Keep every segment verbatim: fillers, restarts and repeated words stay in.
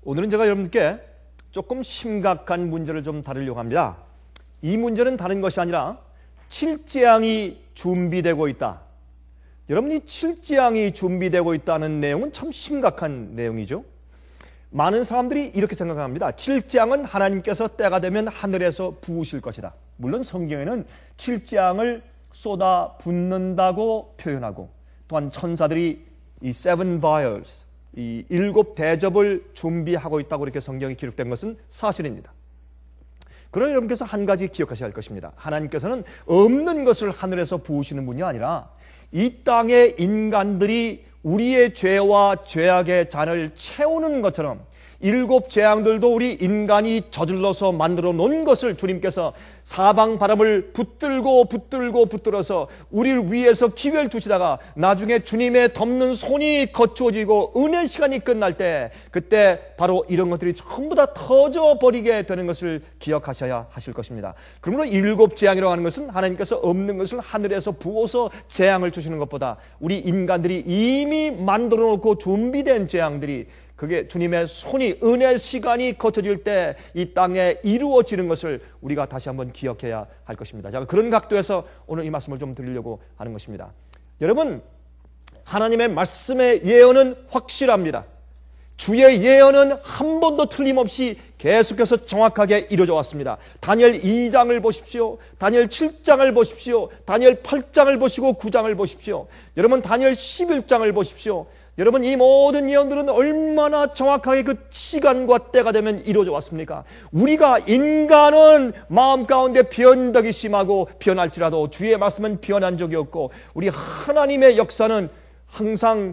오늘은 제가 여러분께 조금 심각한 문제를 좀 다루려고 합니다. 이 문제는 다른 것이 아니라 칠재앙이 준비되고 있다. 여러분이 칠재앙이 준비되고 있다는 내용은 참 심각한 내용이죠. 많은 사람들이 이렇게 생각합니다. 칠재앙은 하나님께서 때가 되면 하늘에서 부으실 것이다. 물론 성경에는 칠재앙을 쏟아 붓는다고 표현하고, 또한 천사들이 이 seven vials, 이 일곱 대접을 준비하고 있다고 이렇게 성경이 기록된 것은 사실입니다. 그러나 여러분께서 한 가지 기억하셔야 할 것입니다. 하나님께서는 없는 것을 하늘에서 부으시는 분이 아니라 이 땅의 인간들이 우리의 죄와 죄악의 잔을 채우는 것처럼 일곱 재앙들도 우리 인간이 저질러서 만들어 놓은 것을 주님께서 사방 바람을 붙들고 붙들고 붙들어서 우리를 위해서 기회를 주시다가 나중에 주님의 덮는 손이 거추어지고 은혜 시간이 끝날 때, 그때 바로 이런 것들이 전부 다 터져버리게 되는 것을 기억하셔야 하실 것입니다. 그러므로 일곱 재앙이라고 하는 것은 하나님께서 없는 것을 하늘에서 부어서 재앙을 주시는 것보다 우리 인간들이 이미 만들어 놓고 준비된 재앙들이, 그게 주님의 손이, 은혜 시간이 거쳐질 때 이 땅에 이루어지는 것을 우리가 다시 한번 기억해야 할 것입니다. 제가 그런 각도에서 오늘 이 말씀을 좀 드리려고 하는 것입니다. 여러분, 하나님의 말씀의 예언은 확실합니다. 주의 예언은 한 번도 틀림없이 계속해서 정확하게 이루어져 왔습니다. 다니엘 이 장을 보십시오. 다니엘 칠 장을 보십시오. 다니엘 팔 장을 보시고 구 장을 보십시오. 여러분, 다니엘 십일 장을 보십시오. 여러분, 이 모든 예언들은 얼마나 정확하게 그 시간과 때가 되면 이루어져 왔습니까? 우리가 인간은 마음 가운데 변덕이 심하고 변할지라도 주의 말씀은 변한 적이 없고, 우리 하나님의 역사는 항상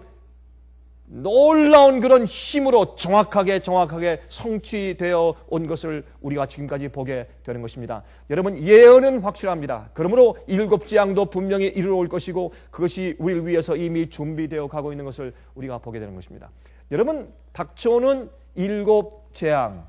놀라운 그런 힘으로 정확하게 정확하게 성취되어 온 것을 우리가 지금까지 보게 되는 것입니다. 여러분, 예언은 확실합니다. 그러므로 일곱 재앙도 분명히 이루어올 것이고 그것이 우리를 위해서 이미 준비되어 가고 있는 것을 우리가 보게 되는 것입니다. 여러분, 닥쳐오는 일곱 재앙,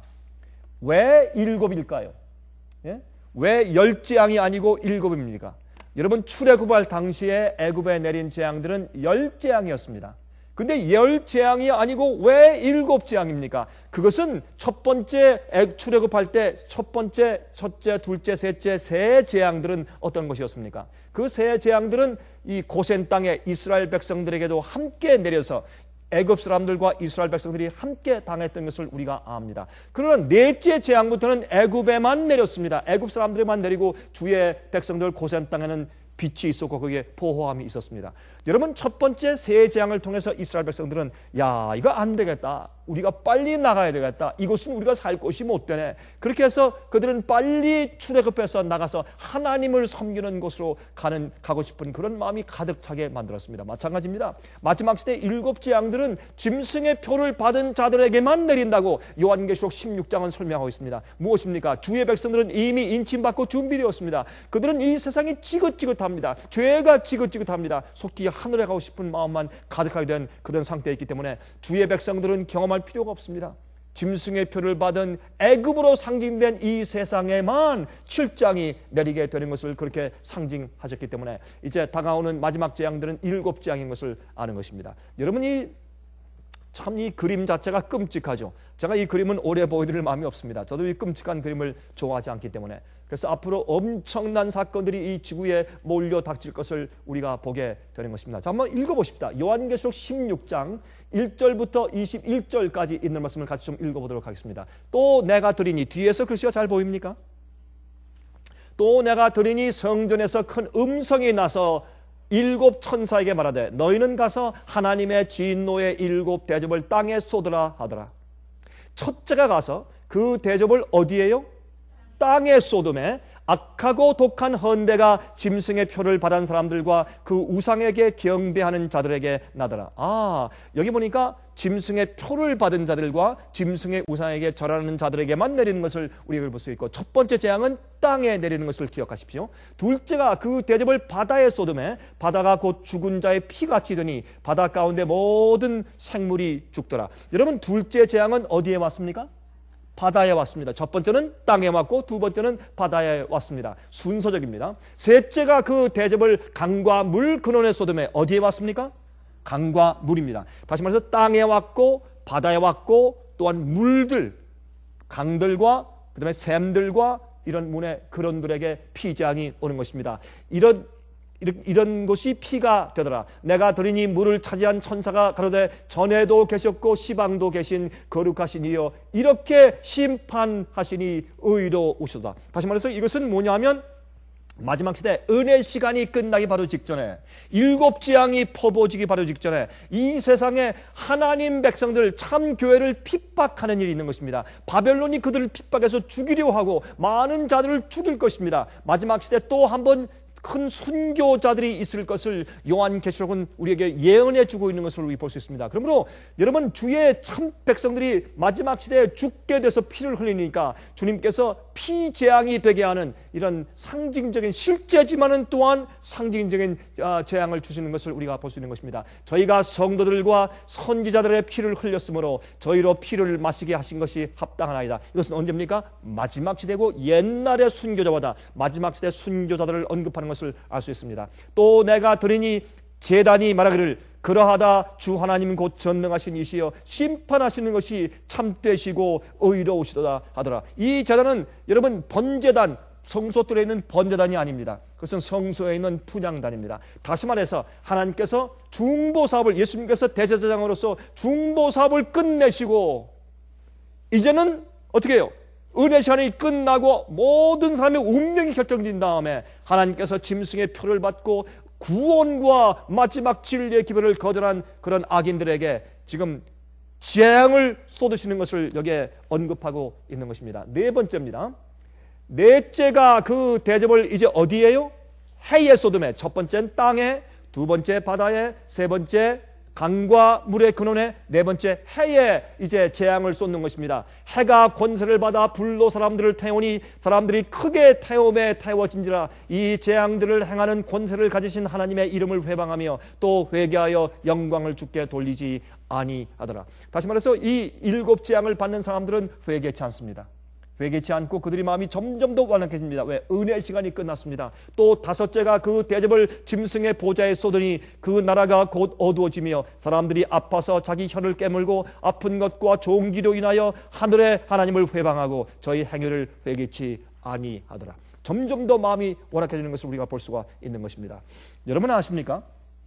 왜 일곱일까요? 예? 왜 열 재앙이 아니고 일곱입니까? 여러분, 출애굽할 당시에 애굽에 내린 재앙들은 열 재앙이었습니다. 근데 열 재앙이 아니고 왜 일곱 재앙입니까? 그것은 첫 번째 출애굽할 때 첫 번째, 첫째, 둘째, 셋째 세 재앙들은 어떤 것이었습니까? 그 세 재앙들은 이 고센 땅에 이스라엘 백성들에게도 함께 내려서 애굽 사람들과 이스라엘 백성들이 함께 당했던 것을 우리가 압니다. 그러나 넷째 재앙부터는 애굽에만 내렸습니다. 애굽 사람들에만 내리고 주의 백성들 고센 땅에는 빛이 있었고 거기에 보호함이 있었습니다. 여러분, 첫 번째 세 재앙을 통해서 이스라엘 백성들은 야, 이거 안 되겠다. 우리가 빨리 나가야 되겠다. 이곳은 우리가 살 곳이 못 되네. 그렇게 해서 그들은 빨리 출애굽해서 나가서 하나님을 섬기는 곳으로 가는 가고 싶은 그런 마음이 가득 차게 만들었습니다. 마찬가지입니다. 마지막 시대 일곱 재앙들은 짐승의 표를 받은 자들에게만 내린다고 요한계시록 십육 장은 설명하고 있습니다. 무엇입니까? 주의 백성들은 이미 인침받고 준비되었습니다. 그들은 이 세상이 지긋지긋합니다. 죄가 지긋지긋합니다. 속히 하늘에 가고 싶은 마음만 가득하게 된 그런 상태에 있기 때문에 주의 백성들은 경험할 필요가 없습니다. 짐승의 표를 받은 애굽으로 상징된 이 세상에만 칠장이 내리게 되는 것을 그렇게 상징하셨기 때문에 이제 다가오는 마지막 재앙들은 일곱 재앙인 것을 아는 것입니다. 여러분이 참 이 그림 자체가 끔찍하죠. 제가 이 그림은 오래 보여드릴 마음이 없습니다. 저도 이 끔찍한 그림을 좋아하지 않기 때문에. 그래서 앞으로 엄청난 사건들이 이 지구에 몰려 닥칠 것을 우리가 보게 되는 것입니다. 자, 한번 읽어보십시다. 요한계시록 십육 장 일 절부터 이십일 절까지 있는 말씀을 같이 좀 읽어보도록 하겠습니다. 또 내가 들으니, 뒤에서 글씨가 잘 보입니까? 또 내가 들으니 성전에서 큰 음성이 나서 일곱 천사에게 말하되 너희는 가서 하나님의 진노의 일곱 대접을 땅에 쏟으라 하더라. 첫째가 가서 그 대접을 어디에요? 땅에 쏟음에 악하고 독한 헌대가 짐승의 표를 받은 사람들과 그 우상에게 경배하는 자들에게 나더라. 아, 여기 보니까 짐승의 표를 받은 자들과 짐승의 우상에게 절하는 자들에게만 내리는 것을 우리가 볼 수 있고, 첫 번째 재앙은 땅에 내리는 것을 기억하십시오. 둘째가 그 대접을 바다에 쏟음에 바다가 곧 죽은 자의 피같이 되니 바다 가운데 모든 생물이 죽더라. 여러분, 둘째 재앙은 어디에 왔습니까? 바다에 왔습니다. 첫 번째는 땅에 왔고 두 번째는 바다에 왔습니다. 순서적입니다. 셋째가 그 대접을 강과 물 근원에 쏟음에 어디에 왔습니까? 강과 물입니다. 다시 말해서 땅에 왔고 바다에 왔고 또한 물들, 강들과 그 다음에 샘들과 이런 문의 근원들에게 피재앙이 오는 것입니다. 이런 이런, 이런 것이 피가 되더라. 내가 들으니 물을 차지한 천사가 가로되 전에도 계셨고 시방도 계신 거룩하신 이여 이렇게 심판하시니 의로우시도다. 다시 말해서 이것은 뭐냐면 마지막 시대 은혜 시간이 끝나기 바로 직전에, 일곱 재앙이 퍼부어지기 바로 직전에 이 세상에 하나님 백성들 참 교회를 핍박하는 일이 있는 것입니다. 바벨론이 그들을 핍박해서 죽이려 하고 많은 자들을 죽일 것입니다. 마지막 시대 또 한번 큰 순교자들이 있을 것을 요한계시록은 우리에게 예언해 주고 있는 것을 우리 볼 수 있습니다. 그러므로 여러분, 주의 참 백성들이 마지막 시대에 죽게 돼서 피를 흘리니까 주님께서 피재앙이 되게 하는 이런 상징적인, 실제지만은 또한 상징적인 재앙을 주시는 것을 우리가 볼 수 있는 것입니다. 저희가 성도들과 선지자들의 피를 흘렸으므로 저희로 피를 마시게 하신 것이 합당하나이다. 이것은 언제입니까? 마지막 시대고 옛날의 순교자보다 마지막 시대 순교자들을 언급하는 것을 알 수 있습니다. 또 내가 들으니 제단이 말하기를 그러하다 주 하나님 곧 전능하신 이시여 심판하시는 것이 참되시고 의로우시도다 하더라. 이 제단은 여러분 번제단, 성소들에 있는 번제단이 아닙니다. 그것은 성소에 있는 분향단입니다. 다시 말해서 하나님께서 중보사업을, 예수님께서 대제사장으로서 중보사업을 끝내시고 이제는 어떻게 해요? 은혜 시간이 끝나고 모든 사람의 운명이 결정된 다음에 하나님께서 짐승의 표를 받고 구원과 마지막 진리의 기별을 거절한 그런 악인들에게 지금 재앙을 쏟으시는 것을 여기에 언급하고 있는 것입니다. 네 번째입니다. 넷째가 그 대접을 이제 어디에요? 해에 쏟음에, 첫 번째는 땅에, 두 번째 바다에, 세 번째 강과 물의 근원에, 네 번째 해에 이제 재앙을 쏟는 것입니다. 해가 권세를 받아 불로 사람들을 태우니 사람들이 크게 태움에 태워진지라. 이 재앙들을 행하는 권세를 가지신 하나님의 이름을 회방하며 또 회개하여 영광을 주께 돌리지 아니하더라. 다시 말해서 이 일곱 재앙을 받는 사람들은 회개치 않습니다. 회개치 않고 그들의 마음이 점점 더 완악해집니다. 왜? 은혜의 시간이 끝났습니다. 또 다섯째가 그 대접을 짐승의 보좌에 쏟으니 그 나라가 곧 어두워지며 사람들이 아파서 자기 혀를 깨물고 아픈 것과 종기로 인하여 하늘의 하나님을 회방하고 저희 행위를 회개치 아니하더라. 점점 더 마음이 완악해지는 것을 우리가 볼 수가 있는 것입니다. 여러분 아십니까?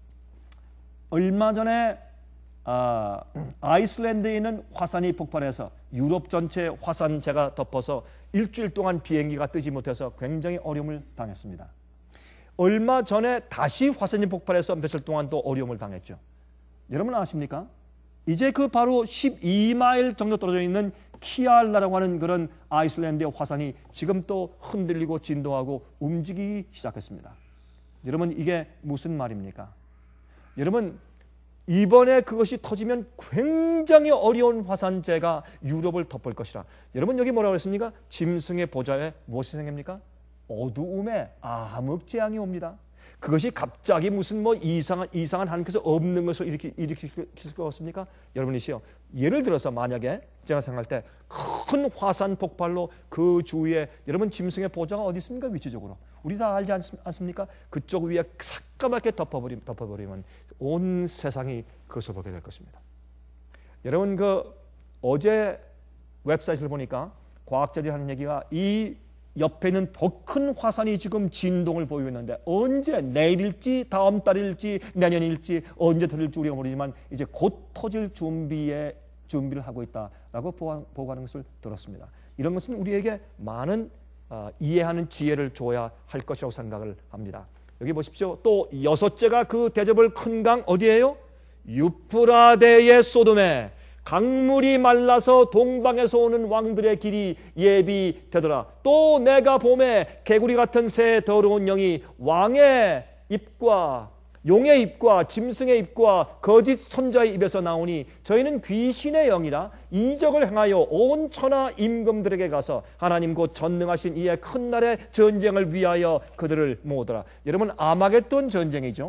얼마 전에 아, 아이슬란드에 있는 화산이 폭발해서 유럽 전체 화산재가 덮어서 일주일 동안 비행기가 뜨지 못해서 굉장히 어려움을 당했습니다. 얼마 전에 다시 화산이 폭발해서 며칠 동안 또 어려움을 당했죠. 여러분 아십니까? 이제 그 바로 십이 마일 정도 떨어져 있는 키알라라고 하는 그런 아이슬란드의 화산이 지금 또 흔들리고 진동하고 움직이기 시작했습니다. 여러분 이게 무슨 말입니까? 여러분 이번에 그것이 터지면 굉장히 어려운 화산재가 유럽을 덮을 것이라. 여러분 여기 뭐라고 했습니까? 짐승의 보좌에 무엇이 생깁니까? 어두움에 암흑재앙이 옵니다. 그것이 갑자기 무슨 뭐 이상한 이상한 하나님께서 없는 것을 일으키, 일으킬 수 있겠습니까? 여러분이시요. 예를 들어서 만약에 제가 생각할 때 큰 화산 폭발로 그 주위에 여러분 짐승의 보좌가 어디 있습니까? 위치적으로 우리 다 알지 않습니까? 그쪽 위에 새까맣게 덮어버리면, 덮어버리면 온 세상이 그것을 보게 될 것입니다. 여러분 그 어제 웹사이트를 보니까 과학자들이 하는 얘기가 이 옆에 있는 더 큰 화산이 지금 진동을 보이고 있는데 언제 내일일지 다음 달일지 내년일지 언제 터질지 우리가 모르지만 이제 곧 터질 준비에 준비를 하고 있다라고 보고하는 것을 들었습니다. 이런 것은 우리에게 많은 어, 이해하는 지혜를 줘야 할 것이라고 생각을 합니다. 여기 보십시오. 또 여섯째가 그 대접을 큰 강 어디예요? 유프라데의 소돔에 강물이 말라서 동방에서 오는 왕들의 길이 예비되더라. 또 내가 봄에 개구리 같은 새 더러운 영이 왕의 입과 용의 입과 짐승의 입과 거짓 선자의 입에서 나오니 저희는 귀신의 영이라 이적을 행하여 온 천하 임금들에게 가서 하나님 곧 전능하신 이의 큰 날의 전쟁을 위하여 그들을 모으더라. 여러분 아마겟돈 전쟁이죠.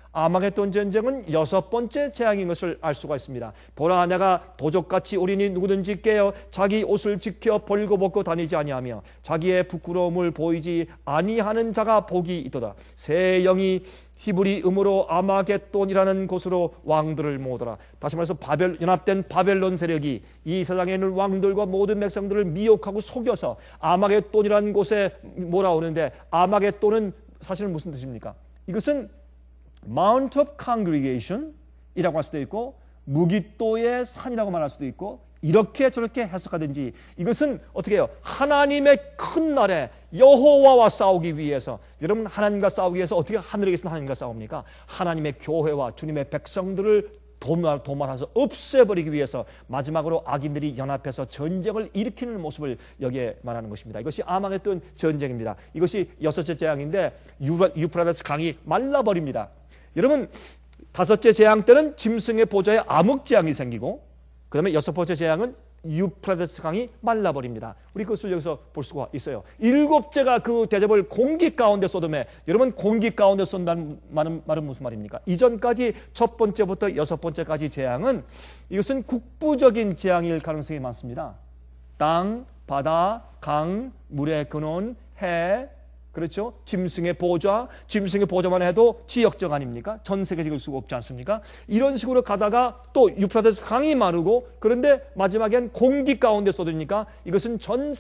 아마겟돈 전쟁은 여섯 번째 재앙인 것을 알 수가 있습니다. 보라, 내가 도적같이 우리니 누구든지 깨어 자기 옷을 지켜 벌거벗고 다니지 아니하며 자기의 부끄러움을 보이지 아니하는 자가 복이 있도다. 새 영이 히브리 음으로 아마겟돈이라는 곳으로 왕들을 모으더라. 다시 말해서 바벨, 연합된 바벨론 세력이 이 세상에 있는 왕들과 모든 백성들을 미혹하고 속여서 아마겟돈이라는 곳에 몰아오는데, 아마겟돈은 사실은 무슨 뜻입니까? 이것은 Mount of Congregation 이라고 할 수도 있고 무깃도의 산이라고 말할 수도 있고 이렇게 저렇게 해석하든지, 이것은 어떻게 해요? 하나님의 큰 날에 여호와와 싸우기 위해서, 여러분 하나님과 싸우기 위해서 어떻게 하늘에 계신 하나님과 싸웁니까? 하나님의 교회와 주님의 백성들을 도말, 도말해서 없애버리기 위해서 마지막으로 악인들이 연합해서 전쟁을 일으키는 모습을 여기에 말하는 것입니다. 이것이 아마겟돈 전쟁입니다. 이것이 여섯째 재앙인데 유프라데스 강이 말라버립니다. 여러분, 다섯째 재앙 때는 짐승의 보좌에 암흑재앙이 생기고, 그 다음에 여섯 번째 재앙은 유프라데스 강이 말라버립니다. 우리 그것을 여기서 볼 수가 있어요. 일곱째가 그 대접을 공기 가운데 쏟음에, 여러분 공기 가운데 쏜다는 말은, 말은 무슨 말입니까? 이전까지 첫 번째부터 여섯 번째까지 재앙은 이것은 국부적인 재앙일 가능성이 많습니다. 땅, 바다, 강, 물의 근원, 해, 그렇죠? 짐승의 보좌, 짐승의 보좌만 해도 지역적 아닙니까? 전 세계적일 수가 없지 않습니까? 이런 식으로 가다가 또 유프라데스 강이 마르고, 그런데 마지막엔 공기 가운데 쏟으니까 이것은 전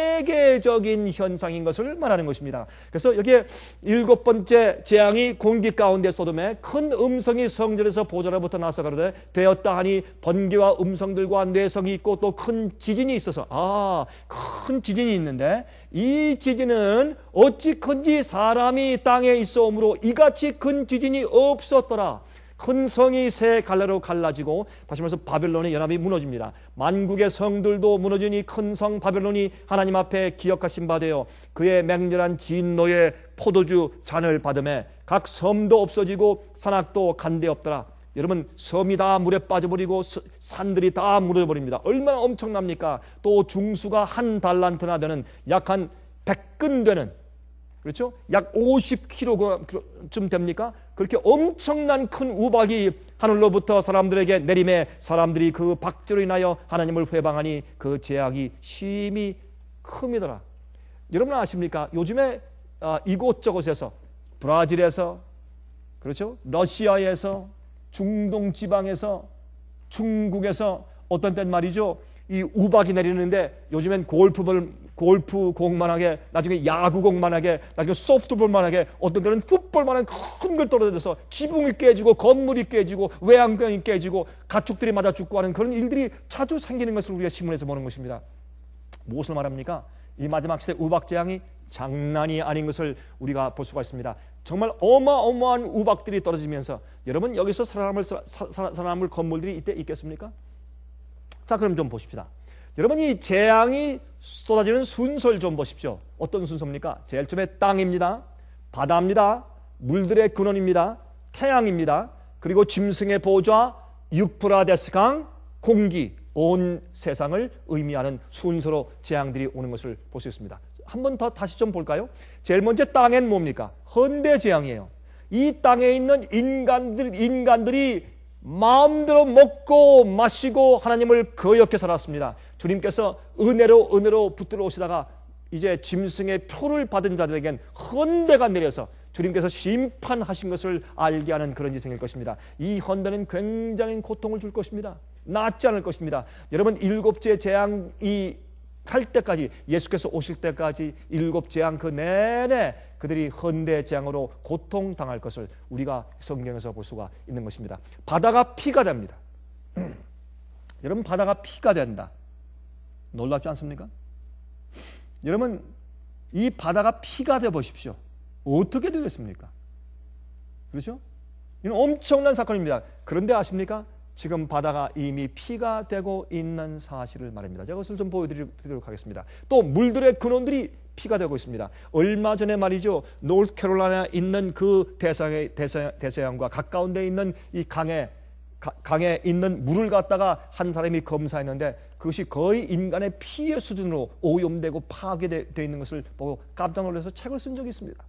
세계적인 현상인 것을 말하는 것입니다. 그래서 여기에 일곱 번째 재앙이 공기 가운데 쏟음에 큰 음성이 성전에서 보좌로부터 나서 가로되 되었다 하니 번개와 음성들과 뇌성이 있고 또 큰 지진이 있어서, 아, 큰 지진이 있는데 이 지진은 어찌 큰지 사람이 땅에 있어오므로 이같이 큰 지진이 없었더라. 큰 성이 세 갈래로 갈라지고, 다시 말해서 바벨론의 연합이 무너집니다. 만국의 성들도 무너지니 큰 성 바벨론이 하나님 앞에 기억하신 바 되어 그의 맹렬한 진노의 포도주 잔을 받음에 각 섬도 없어지고 산악도 간데 없더라. 여러분, 섬이 다 물에 빠져버리고 산들이 다 무너져버립니다. 얼마나 엄청납니까? 또 중수가 한 달란트나 되는 약 한 백 근 되는, 그렇죠? 약 오십 킬로그램쯤 됩니까? 그렇게 엄청난 큰 우박이 하늘로부터 사람들에게 내림에 사람들이 그 박죄로 인하여 하나님을 회방하니 그 재앙이 심히 큼이더라. 여러분 아십니까? 요즘에 이곳저곳에서, 브라질에서, 그렇죠? 러시아에서, 중동 지방에서, 중국에서 어떤 땐 말이죠, 이 우박이 내리는데 요즘엔 골프볼, 골프공만하게, 나중에 야구공만하게, 나중에 소프트볼만하게, 어떤 때는 풋볼만한 큰 걸 떨어져서 지붕이 깨지고 건물이 깨지고 외양경이 깨지고 가축들이 맞아 죽고 하는 그런 일들이 자주 생기는 것을 우리가 신문에서 보는 것입니다. 무엇을 말합니까? 이 마지막 시대 우박 재앙이 장난이 아닌 것을 우리가 볼 수가 있습니다. 정말 어마어마한 우박들이 떨어지면서, 여러분 여기서 살아남을, 살아남을 건물들이 이때 있겠습니까? 자, 그럼 좀 보십시다. 여러분, 이 재앙이 쏟아지는 순서를 좀 보십시오. 어떤 순서입니까? 제일 처음에 땅입니다. 바다입니다. 물들의 근원입니다. 태양입니다. 그리고 짐승의 보좌, 유프라데스 강, 공기, 온 세상을 의미하는 순서로 재앙들이 오는 것을 볼 수 있습니다. 한 번 더 다시 좀 볼까요? 제일 먼저 땅엔 뭡니까? 헌대 재앙이에요. 이 땅에 있는 인간들, 인간들이 마음대로 먹고 마시고 하나님을 거역해 살았습니다. 주님께서 은혜로 은혜로 붙들어 오시다가 이제 짐승의 표를 받은 자들에겐 헌대가 내려서 주님께서 심판하신 것을 알게 하는 그런 일이 생길 것입니다. 이 헌대는 굉장히 고통을 줄 것입니다. 낫지 않을 것입니다. 여러분, 일곱째 재앙이 할 때까지, 예수께서 오실 때까지 일곱 재앙 그 내내 그들이 헌대 재앙으로 고통당할 것을 우리가 성경에서 볼 수가 있는 것입니다. 바다가 피가 됩니다. 여러분, 바다가 피가 된다. 놀랍지 않습니까? 여러분, 이 바다가 피가 돼 보십시오. 어떻게 되겠습니까? 그렇죠? 이는 엄청난 사건입니다. 그런데 아십니까? 지금 바다가 이미 피가 되고 있는 사실을 말합니다. 제가 그것을 좀 보여드리도록 하겠습니다. 또 물들의 근원들이 피가 되고 있습니다. 얼마 전에 말이죠, 노스캐롤라이나에 있는 그 대서양, 대서양, 대서양과 가까운 데 있는 이 강에, 가, 강에 있는 물을 갖다가 한 사람이 검사했는데 그것이 거의 인간의 피의 수준으로 오염되고 파괴되어 있는 것을 보고 깜짝 놀라서 책을 쓴 적이 있습니다.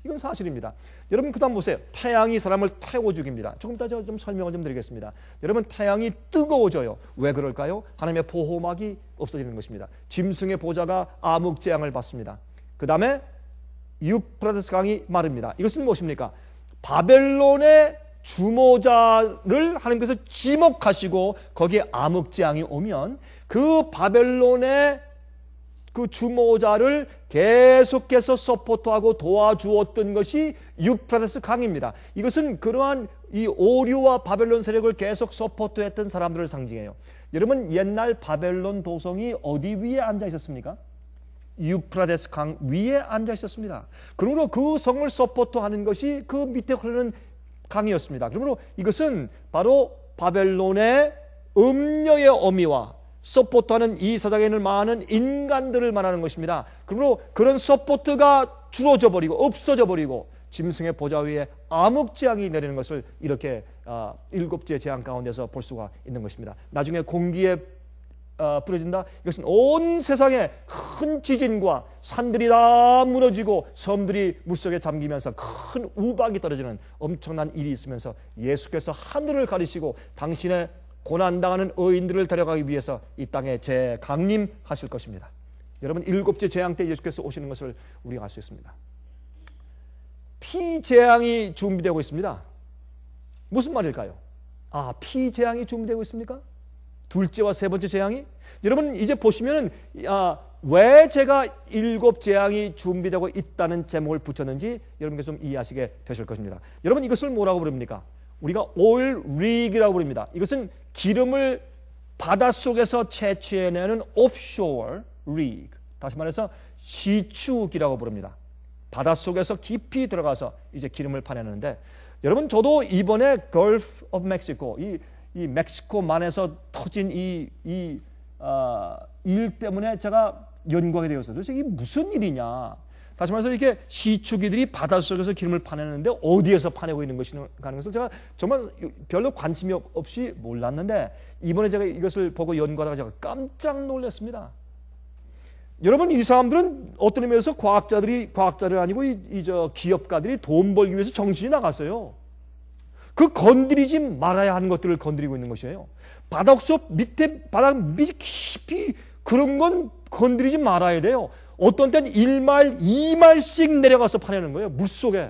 이건 사실입니다. 여러분 그 다음 보세요. 태양이 사람을 태워 죽입니다. 조금 이따 좀 설명을 좀 드리겠습니다. 여러분 태양이 뜨거워져요. 왜 그럴까요? 하나님의 보호막이 없어지는 것입니다. 짐승의 보좌가 암흑재앙을 받습니다. 그 다음에 유프라테스 강이 마릅니다. 이것은 무엇입니까? 바벨론의 주모자를 하나님께서 지목하시고 거기에 암흑재앙이 오면 그 바벨론의 그 주모자를 계속해서 서포트하고 도와주었던 것이 유프라테스 강입니다. 이것은 그러한 이 오류와 바벨론 세력을 계속 서포트했던 사람들을 상징해요. 여러분 옛날 바벨론 도성이 어디 위에 앉아 있었습니까? 유프라테스 강 위에 앉아 있었습니다. 그러므로 그 성을 서포트하는 것이 그 밑에 흐르는 강이었습니다. 그러므로 이것은 바로 바벨론의 음녀의 어미와 서포트하는 이 세상에 있는 많은 인간들을 말하는 것입니다. 그러므로 그런 서포트가 줄어져 버리고 없어져 버리고 짐승의 보좌 위에 암흑재앙이 내리는 것을 이렇게 어, 일곱째 재앙 가운데서 볼 수가 있는 것입니다. 나중에 공기에 어, 뿌려진다. 이것은 온 세상에 큰 지진과 산들이 다 무너지고 섬들이 물속에 잠기면서 큰 우박이 떨어지는 엄청난 일이 있으면서 예수께서 하늘을 가리시고 당신의 고난당하는 의인들을 데려가기 위해서 이 땅에 재강림하실 것입니다. 여러분 일곱째 재앙 때 예수께서 오시는 것을 우리가 알 수 있습니다. 피재앙이 준비되고 있습니다. 무슨 말일까요? 아, 피재앙이 준비되고 있습니까? 둘째와 세 번째 재앙이? 여러분 이제 보시면은 아, 왜 제가 일곱 재앙이 준비되고 있다는 제목을 붙였는지 여러분께서 좀 이해하시게 되실 것입니다. 여러분 이것을 뭐라고 부릅니까? 우리가 오일 리그라고 부릅니다. 이것은 기름을 바닷속에서 채취해내는 오프쇼어 리그. 다시 말해서 시추기라고 부릅니다. 바닷속에서 깊이 들어가서 이제 기름을 파내는데 여러분 저도 이번에 걸프 오브 멕시코 이, 이 멕시코만에서 터진 이, 이, 어, 일 때문에 제가 연구하게 되었어요. 도대체 이게 무슨 일이냐. 다시 말해서 이렇게 시추기들이 바닷속에서 기름을 파내는데 어디에서 파내고 있는 것인가 하는 것을 제가 정말 별로 관심이 없이 몰랐는데 이번에 제가 이것을 보고 연구하다가 제가 깜짝 놀랐습니다. 여러분 이 사람들은 어떤 의미에서 과학자들이 과학자들 아니고 이, 이 저 기업가들이 돈 벌기 위해서 정신이 나갔어요. 그 건드리지 말아야 하는 것들을 건드리고 있는 것이에요. 바닷속 밑에 바닥 밑 깊이 그런 건 건드리지 말아야 돼요. 어떤 때는 일 마일, 이 마일씩 내려가서 파내는 거예요. 물속에.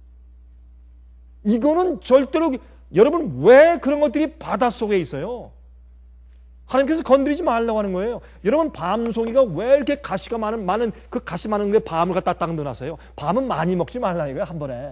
이거는 절대로 여러분 왜 그런 것들이 바닷속에 있어요? 하나님께서 건드리지 말라고 하는 거예요. 여러분 밤송이가 왜 이렇게 가시가 많은 많은 그 가시 많은 게 밤을 갖다 딱 넣어놨어요? 밤은 많이 먹지 말라 이거예요. 한 번에.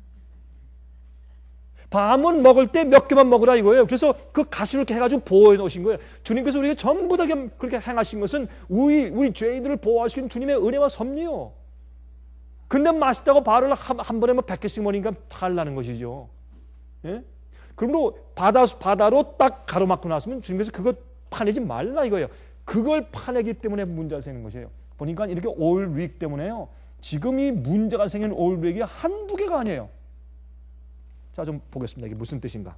밤은 먹을 때 몇 개만 먹으라 이거예요. 그래서 그 가시를 이렇게 해가지고 보호해 놓으신 거예요. 주님께서 우리가 전부 다 그렇게 행하신 것은 우리, 우리 죄인들을 보호하시는 주님의 은혜와 섭리요. 근데 맛있다고 바를 한, 한 번에 뭐 백 개씩 먹으니까 탈나는 것이죠. 예? 그러므로 바다, 바다로 딱 가로막고 나서면 주님께서 그거 파내지 말라 이거예요. 그걸 파내기 때문에 문제가 생기는 것이에요. 보니까 이렇게 오일 릭 때문에요. 지금 이 문제가 생긴 오일 릭이 한두 개가 아니에요. 자, 좀 보겠습니다. 이게 무슨 뜻인가?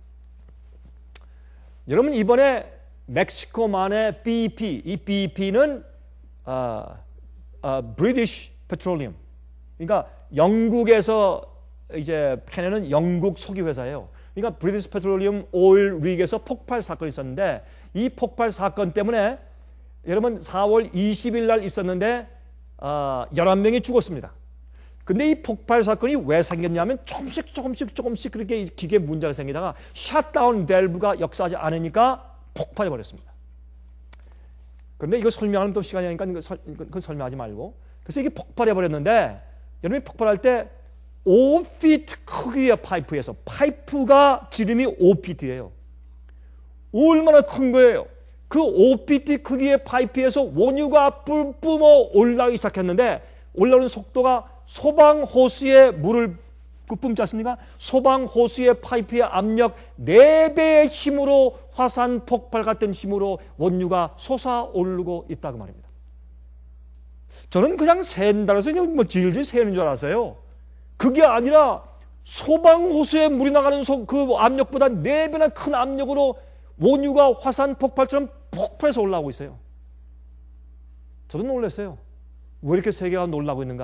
여러분 이번에 멕시코만의 비이피, 이 비이피는 어, 어, British Petroleum, 그러니까 영국에서 이제 패내는 영국 석유 회사예요. 그러니까 British Petroleum Oil Rig에서 폭발 사건이 있었는데 이 폭발 사건 때문에 여러분 사월 이십일 날 있었는데 어, 열한 명이 죽었습니다. 근데 이 폭발 사건이 왜 생겼냐면 조금씩 조금씩 조금씩 그렇게 기계 문제가 생기다가 샷다운 밸브가 역사하지 않으니까 폭발해 버렸습니다. 그런데 이거 설명하면 또 시간이 아니니까 그건 설명하지 말고, 그래서 이게 폭발해 버렸는데 여러분이 폭발할 때 오 피트 크기의 파이프에서, 파이프가 지름이 오 피트예요. 얼마나 큰 거예요. 그 오 피트 크기의 파이프에서 원유가 뿜뿜어 올라오기 시작했는데 올라오는 속도가 소방 호스의 물을 뿜지 않습니까? 소방 호스의 파이프의 압력 네 배의 힘으로 화산 폭발 같은 힘으로 원유가 솟아오르고 있다고 말입니다. 저는 그냥 샌다고 해서 뭐 질질 새는 줄 알았어요. 그게 아니라 소방 호스에 물이 나가는 그 압력보다 네 배나 큰 압력으로 원유가 화산 폭발처럼 폭발해서 올라오고 있어요. 저도 놀랐어요. 왜 이렇게 세계가 놀라고 있는가?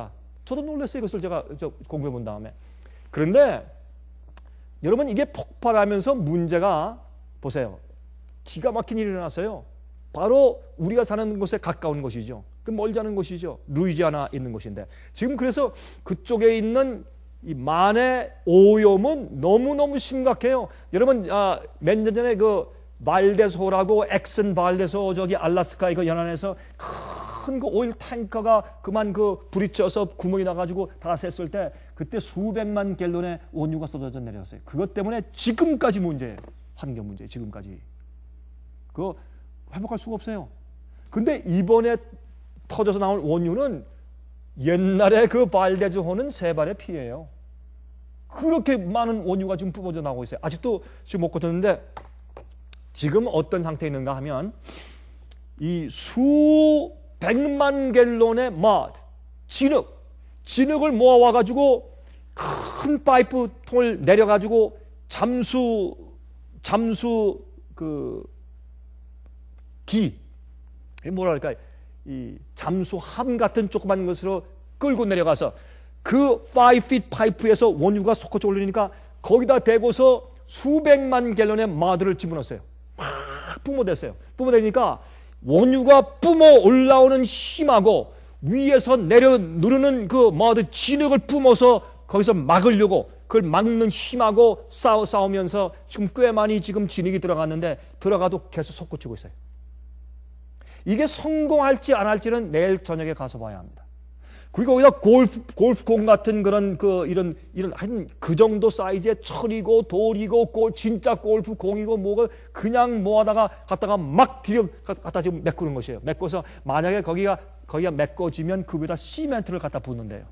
저도 놀랐어요. 이것을 제가 공부해 본 다음에. 그런데 여러분 이게 폭발하면서 문제가 보세요. 기가 막힌 일이 일어났어요. 바로 우리가 사는 곳에 가까운 곳이죠. 그 멀지 않은 곳이죠. 루이지아나 있는 곳인데 지금 그래서 그쪽에 있는 이 만의 오염은 너무너무 심각해요. 여러분 아, 몇 년 전에 그 발데소라고 엑슨 발데소 저기 알라스카의 그 연안에서 큰 그 오일 탱커가 그만 그 불이 쪄서 구멍이 나가지고 다 샜을 때 그때 수백만 갤론의 원유가 쏟아져 내려왔어요. 그것 때문에 지금까지 문제예요. 환경 문제 지금까지. 그거 회복할 수가 없어요. 근데 이번에 터져서 나온 원유는 옛날에 그 발데조호는 세 발의 피예요. 그렇게 많은 원유가 지금 뿜어져 나오고 있어요. 아직도 지금 못 고쳤는데 지금 어떤 상태에 있는가 하면 이 수백만 갤론의 mud, 진흙, 진흙을 모아와가지고 큰 파이프 통을 내려가지고 잠수, 잠수 그 기, 뭐랄까, 이 잠수함 같은 조그만 것으로 끌고 내려가서 그 오 피트 파이프에서 원유가 솟구쳐 올리니까 거기다 대고서 수백만 갤론의 마드를 집어넣었어요. 막 뿜어댔어요. 뿜어대니까 원유가 뿜어 올라오는 힘하고 위에서 내려 누르는 그 마드 진흙을 뿜어서 거기서 막으려고 그걸 막는 힘하고 싸우, 싸우면서 지금 꽤 많이 지금 진흙이 들어갔는데 들어가도 계속 솟구치고 있어요. 이게 성공할지 안 할지는 내일 저녁에 가서 봐야 합니다. 그리고 거기다 골프, 골프공 같은 그런 그 이런 이런 한 그 정도 사이즈의 철이고 돌이고 골, 진짜 골프공이고 뭐가 그냥 모아다가 갖다가 막 들여 갖다 지금 메꾸는 것이에요. 메꿔서 만약에 거기가 거기가 메꿔지면 그 위에다 시멘트를 갖다 붓는데요.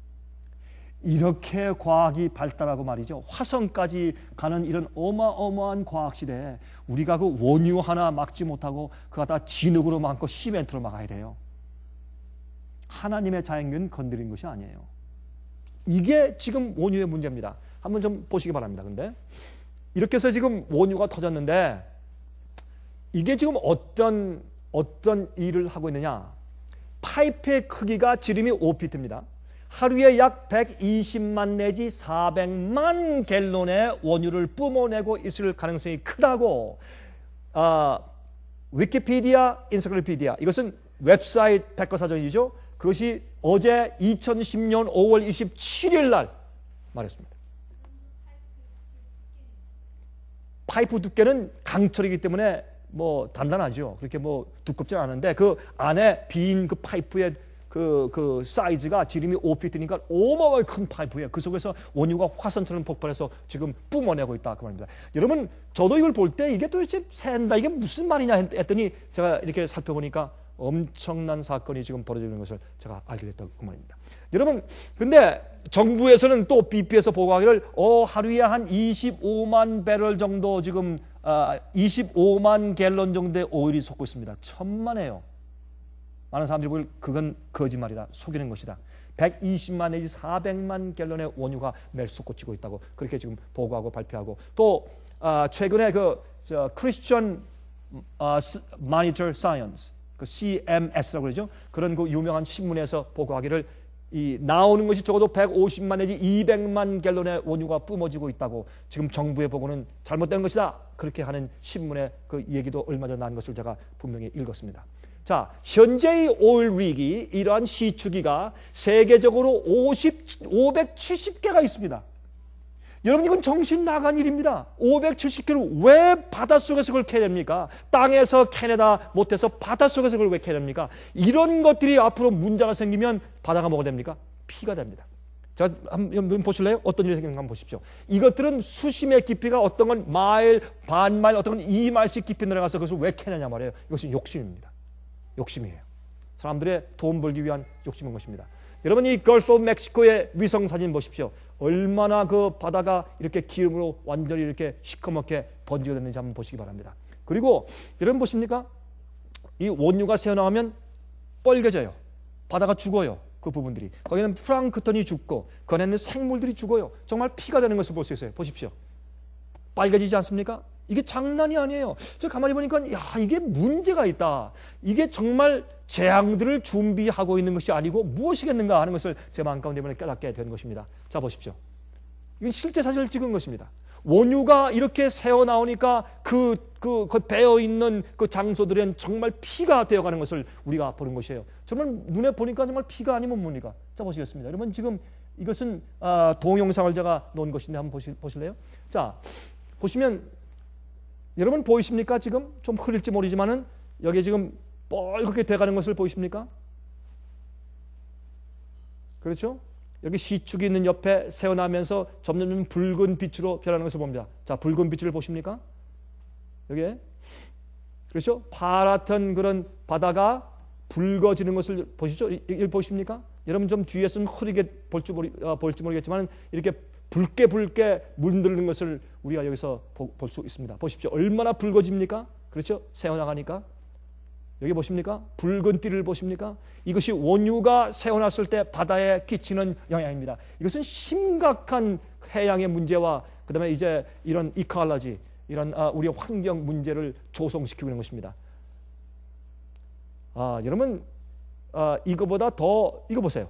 이렇게 과학이 발달하고 말이죠. 화성까지 가는 이런 어마어마한 과학 시대에 우리가 그 원유 하나 막지 못하고 그 갖다 진흙으로 막고 시멘트로 막아야 돼요. 하나님의 자연균 건드린 것이 아니에요. 이게 지금 원유의 문제입니다. 한번 좀 보시기 바랍니다. 근데 이렇게 해서 지금 원유가 터졌는데 이게 지금 어떤 어떤 일을 하고 있느냐? 파이프의 크기가 지름이 오 피트입니다. 하루에 약 백이십만 내지 사백만 갤론의 원유를 뿜어내고 있을 가능성이 크다고 어, 위키피디아, 인사이클로피디아 이것은 웹사이트 백과사전이죠. 그것이 어제 이천십 년 오월 이십칠일 날 말했습니다. 파이프 두께는 강철이기 때문에 뭐 단단하죠. 그렇게 뭐 두껍지 않은데 그 안에 빈 그 파이프의 그, 그 사이즈가 지름이 오 피트니까 어마어마하게 큰 파이프예요. 그 속에서 원유가 화산처럼 폭발해서 지금 뿜어내고 있다. 그 말입니다. 여러분, 저도 이걸 볼 때 이게 도대체 샌다. 이게 무슨 말이냐 했더니 제가 이렇게 살펴보니까 엄청난 사건이 지금 벌어지는 것을 제가 알게 됐다고 그 말입니다. 여러분, 근데 정부에서는 또 비피에서 보고하기를 어, 하루에 한 이십오만 배럴 정도 지금 아, 이십오만 갤런 정도의 오일이 솟고 있습니다. 천만에요. 많은 사람들이 보기를 그건 거짓말이다. 속이는 것이다. 백이십만 내지 사백만 갤런의 원유가 매일 솟구치고 있다고 그렇게 지금 보고하고 발표하고 또 아, 최근에 그 저, 크리스천 아, 모니터 사이언스 그 씨엠에스라고 그러죠. 그런 그 유명한 신문에서 보고하기를 이 나오는 것이 적어도 백오십만 내지 이백만 갤런의 원유가 뿜어지고 있다고 지금 정부의 보고는 잘못된 것이다. 그렇게 하는 신문의 그 얘기도 얼마 전에 난 것을 제가 분명히 읽었습니다. 자, 현재의 오일 릭이 이러한 시추기가 세계적으로 오십, 오백칠십 개가 있습니다. 여러분 이건 정신 나간 일입니다. 오백칠십 개를 왜 바닷속에서 그걸 캐냅니까? 땅에서 캐내다 못해서 바닷속에서 그걸 왜 캐냅니까? 이런 것들이 앞으로 문제가 생기면 바다가 뭐가 됩니까? 피가 됩니다. 자, 한번 보실래요? 어떤 일이 생기는가 한번 보십시오. 이것들은 수심의 깊이가 어떤 건 마일, 반 마일, 어떤 건 이 마일씩 깊이 내려가서 그것을 왜 캐내냐 말이에요. 이것은 욕심입니다. 욕심이에요. 사람들의 돈 벌기 위한 욕심인 것입니다. 여러분 이 걸프 오브 멕시코의 위성 사진 보십시오. 얼마나 그 바다가 이렇게 기름으로 완전히 이렇게 시커멓게 번지게 됐는지 한번 보시기 바랍니다. 그리고 여러분 보십니까? 이 원유가 새어나오면 뻘개져요. 바다가 죽어요. 그 부분들이. 거기는 플랑크톤이 죽고 그 안에 있는 생물들이 죽어요. 정말 피가 되는 것을 볼 수 있어요. 보십시오. 빨개지지 않습니까? 이게 장난이 아니에요. 저 가만히 보니까 야 이게 문제가 있다. 이게 정말 재앙들을 준비하고 있는 것이 아니고 무엇이겠는가 하는 것을 제 마음 가운데 깨닫게 된 것입니다. 자, 보십시오. 이건 실제 사실을 찍은 것입니다. 원유가 이렇게 새어나오니까 그, 그, 그 배어있는 그 장소들은 정말 피가 되어가는 것을 우리가 보는 것이에요. 정말 눈에 보니까 정말 피가 아니면 뭡니까? 자, 보시겠습니다. 여러분, 지금 이것은 아, 동영상을 제가 놓은 것인데 한번 보시, 보실래요? 자, 보시면 여러분 보이십니까? 지금 좀 흐릴지 모르지만은 여기 지금 뻘겋게 돼가는 것을 보이십니까? 그렇죠? 여기 시축이 있는 옆에 새어나면서 점점 붉은 빛으로 변하는 것을 봅니다. 자, 붉은 빛을 보십니까? 여기에. 그렇죠? 파랗던 그런 바다가 붉어지는 것을 보시죠? 이걸 보십니까? 여러분 좀 뒤에서는 흐리게 볼지 모르, 어, 볼지 모르겠지만 이렇게 붉게 붉게 물드는 것을 우리가 여기서 볼 수 있습니다. 보십시오. 얼마나 붉어집니까? 그렇죠? 새어나가니까. 여기 보십니까? 붉은 띠를 보십니까? 이것이 원유가 새어났을 때 바다에 끼치는 영향입니다. 이것은 심각한 해양의 문제와 그 다음에 이제 이런 이컬러지, 이런 아, 우리의 환경 문제를 조성시키고 있는 것입니다. 아, 여러분, 아, 이거보다 더, 이거 보세요.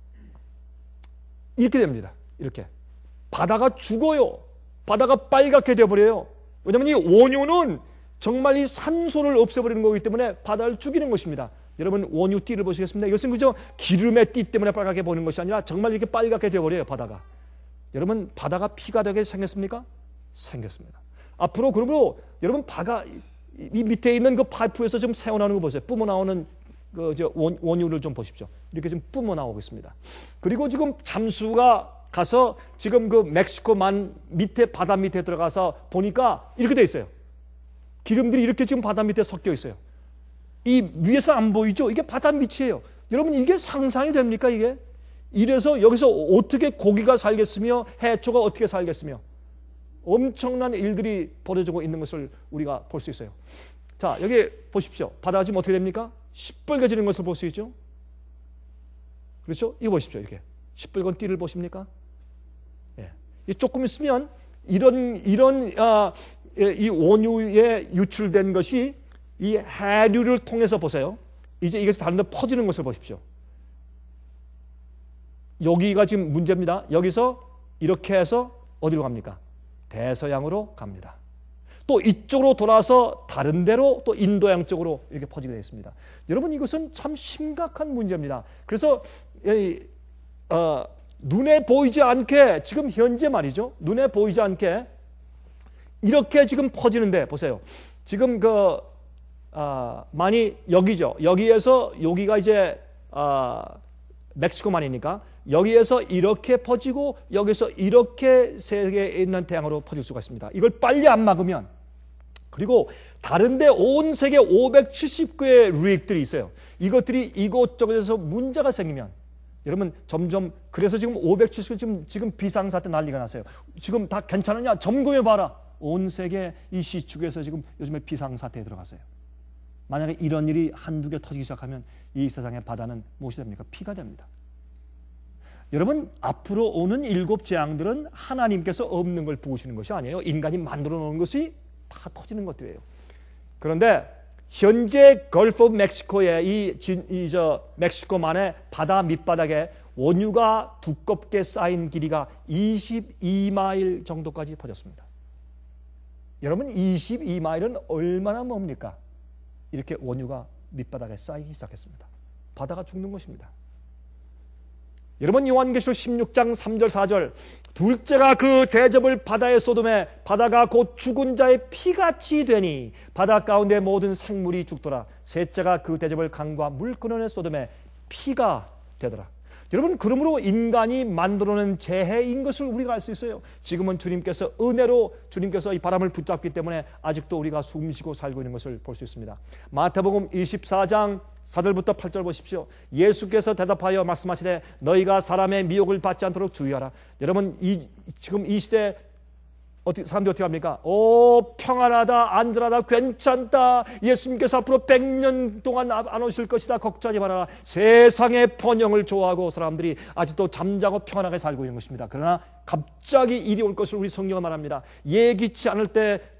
이렇게 됩니다. 이렇게. 바다가 죽어요. 바다가 빨갛게 되어버려요. 왜냐하면 이 원유는 정말 이 산소를 없애버리는 거기 때문에 바다를 죽이는 것입니다. 여러분 원유띠를 보시겠습니다. 이것은 그저 기름의 띠 때문에 빨갛게 보는 것이 아니라 정말 이렇게 빨갛게 되어버려요. 바다가. 여러분 바다가 피가 되게 생겼습니까? 생겼습니다. 앞으로 그러므로 여러분 바다 이 밑에 있는 그 파이프에서 좀 새어나오는 거 보세요. 뿜어 나오는 그 저 원유를 좀 보십시오. 이렇게 좀 뿜어 나오고 있습니다. 그리고 지금 잠수가 가서 지금 그 멕시코만 밑에 바다 밑에 들어가서 보니까 이렇게 돼 있어요. 기름들이 이렇게 지금 바다 밑에 섞여 있어요. 이 위에서 안 보이죠? 이게 바다 밑이에요. 여러분 이게 상상이 됩니까 이게? 이래서 여기서 어떻게 고기가 살겠으며 해초가 어떻게 살겠으며 엄청난 일들이 벌어지고 있는 것을 우리가 볼 수 있어요. 자, 여기 보십시오. 바다가 지금 어떻게 됩니까? 시뻘개지는 것을 볼 수 있죠? 그렇죠? 이거 보십시오. 이렇게 시뻘건 띠를 보십니까? 예. 조금 있으면 이런 이런 아, 이 원유에 유출된 것이 이 해류를 통해서 보세요. 이제 이것이 다른 데 퍼지는 것을 보십시오. 여기가 지금 문제입니다. 여기서 이렇게 해서 어디로 갑니까? 대서양으로 갑니다. 또 이쪽으로 돌아서 다른 데로 또 인도양 쪽으로 이렇게 퍼지게 되어 있습니다. 여러분 이것은 참 심각한 문제입니다. 그래서 이, 어, 눈에 보이지 않게 지금 현재 말이죠. 눈에 보이지 않게 이렇게 지금 퍼지는데 보세요. 지금 그 아, 많이 여기죠. 여기에서 여기가 이제 아, 멕시코만이니까 여기에서 이렇게 퍼지고 여기서 이렇게 세계에 있는 태양으로 퍼질 수가 있습니다. 이걸 빨리 안 막으면 그리고 다른데 온 세계 오백칠십 개의 리익들이 있어요. 이것들이 이곳저곳에서 문제가 생기면 여러분 점점 그래서 지금 오백칠십 개 지금 지금 비상사태 난리가 났어요. 지금 다 괜찮으냐? 점검해 봐라. 온 세계 이 시축에서 지금 요즘에 비상사태에 들어갔어요. 만약에 이런 일이 한두 개 터지기 시작하면 이 세상의 바다는 무엇이 됩니까? 피가 됩니다. 여러분 앞으로 오는 일곱 재앙들은 하나님께서 없는 걸 부으시는 것이 아니에요. 인간이 만들어 놓은 것이 다 터지는 것들이에요. 그런데 현재 걸프 오브 멕시코의 이, 이 저 멕시코만의 바다 밑바닥에 원유가 두껍게 쌓인 길이가 이십이 마일 정도까지 퍼졌습니다. 여러분 이십이 마일은 얼마나 멉니까? 이렇게 원유가 밑바닥에 쌓이기 시작했습니다. 바다가 죽는 것입니다. 여러분 요한계시록 십육 장 삼 절 사 절 둘째가 그 대접을 바다에 쏟음에 바다가 곧 죽은 자의 피같이 되니 바다 가운데 모든 생물이 죽더라. 셋째가 그 대접을 강과 물 근원에 쏟음에 피가 되더라. 여러분 그러므로 인간이 만들어낸 재해인 것을 우리가 알 수 있어요. 지금은 주님께서 은혜로 주님께서 이 바람을 붙잡기 때문에 아직도 우리가 숨쉬고 살고 있는 것을 볼 수 있습니다. 마태복음 이십사 장 사 절부터 팔 절 보십시오. 예수께서 대답하여 말씀하시되 너희가 사람의 미혹을 받지 않도록 주의하라. 여러분 이, 지금 이 시대 어떻게, 사람들이 어떻게 합니까? 오 평안하다 안전하다 괜찮다 예수님께서 앞으로 백 년 동안 안 오실 것이다 걱정하지 말아라. 세상의 번영을 좋아하고 사람들이 아직도 잠자고 평안하게 살고 있는 것입니다. 그러나 갑자기 일이 올 것을 우리 성경은 말합니다. 예기치 않을 때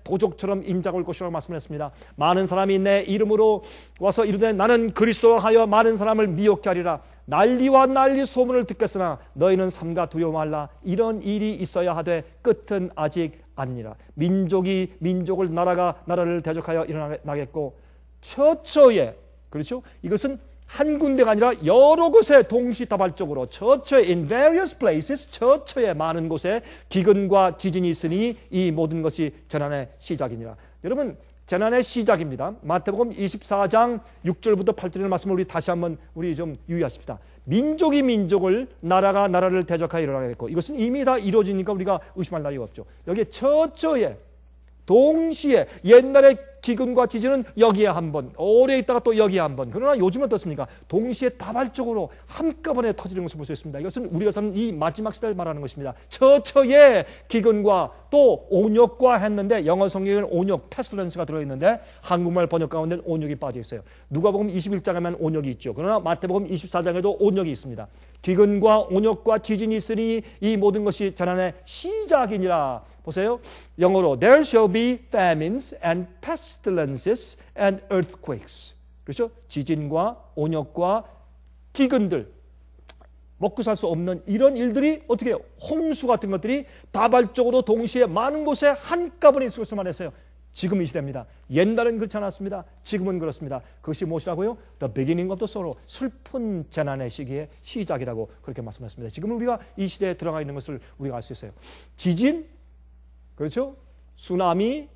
도적처럼 인자가 올 것이라고 말씀했습니다. 많은 사람이 내 이름으로 와서 이르되 나는 그리스도라 하여 많은 사람을 미혹케 하리라. 난리와 난리 소문을 듣겠으나 너희는 삼가 두려워 말라. 이런 일이 있어야 하되 끝은 아직 아니니라. 민족이 민족을, 나라가 나라를 대적하여 일어나겠고 처처에, 그렇죠? 이것은 한 군데가 아니라 여러 곳에 동시다발적으로, 처처에 in various places, 처처에 많은 곳에 기근과 지진이 있으니 이 모든 것이 재난의 시작이니라. 여러분, 재난의 시작입니다. 마태복음 이십사 장 육 절부터 팔 절의 말씀을 우리 다시 한번 우리 좀 유의하십시다. 민족이 민족을, 나라가 나라를 대적하여 일어나겠고, 이것은 이미 다 이루어지니까 우리가 의심할 나위가 없죠. 여기에 처처에, 동시에, 옛날에 기근과 지진은 여기에 한 번, 오래 있다가 또 여기에 한 번. 그러나 요즘은 어떻습니까? 동시에 다발적으로 한꺼번에 터지는 것을 볼 수 있습니다. 이것은 우리가 사는 이 마지막 시대를 말하는 것입니다. 처처에 기근과 또 온역과 했는데, 영어 성경에는 온역, 패슬런스가 들어있는데 한국말 번역 가운데 온역이 빠져 있어요. 누가복음 이십일 장에만 온역이 있죠. 그러나 마태복음 이십사 장에도 온역이 있습니다. 기근과 온역과 지진이 있으니 이 모든 것이 재난의 시작이니라. 보세요. 영어로 There shall be famines and pestilences and earthquakes. 그렇죠? 지진과 온역과 기근들, 먹고 살 수 없는 이런 일들이 어떻게 해요? 홍수 같은 것들이 다발적으로 동시에 많은 곳에 한꺼번에 있을 것을 말했어요. 지금 이 시대입니다. 옛날은 그렇지 않았습니다. 지금은 그렇습니다. 그것이 무엇이라고요? The beginning of the sorrow. 슬픈 재난의 시기의 시작이라고 그렇게 말씀하셨습니다. 지금 우리가 이 시대에 들어가 있는 것을 우리가 알 수 있어요. 지진, 그렇죠? 쓰나미,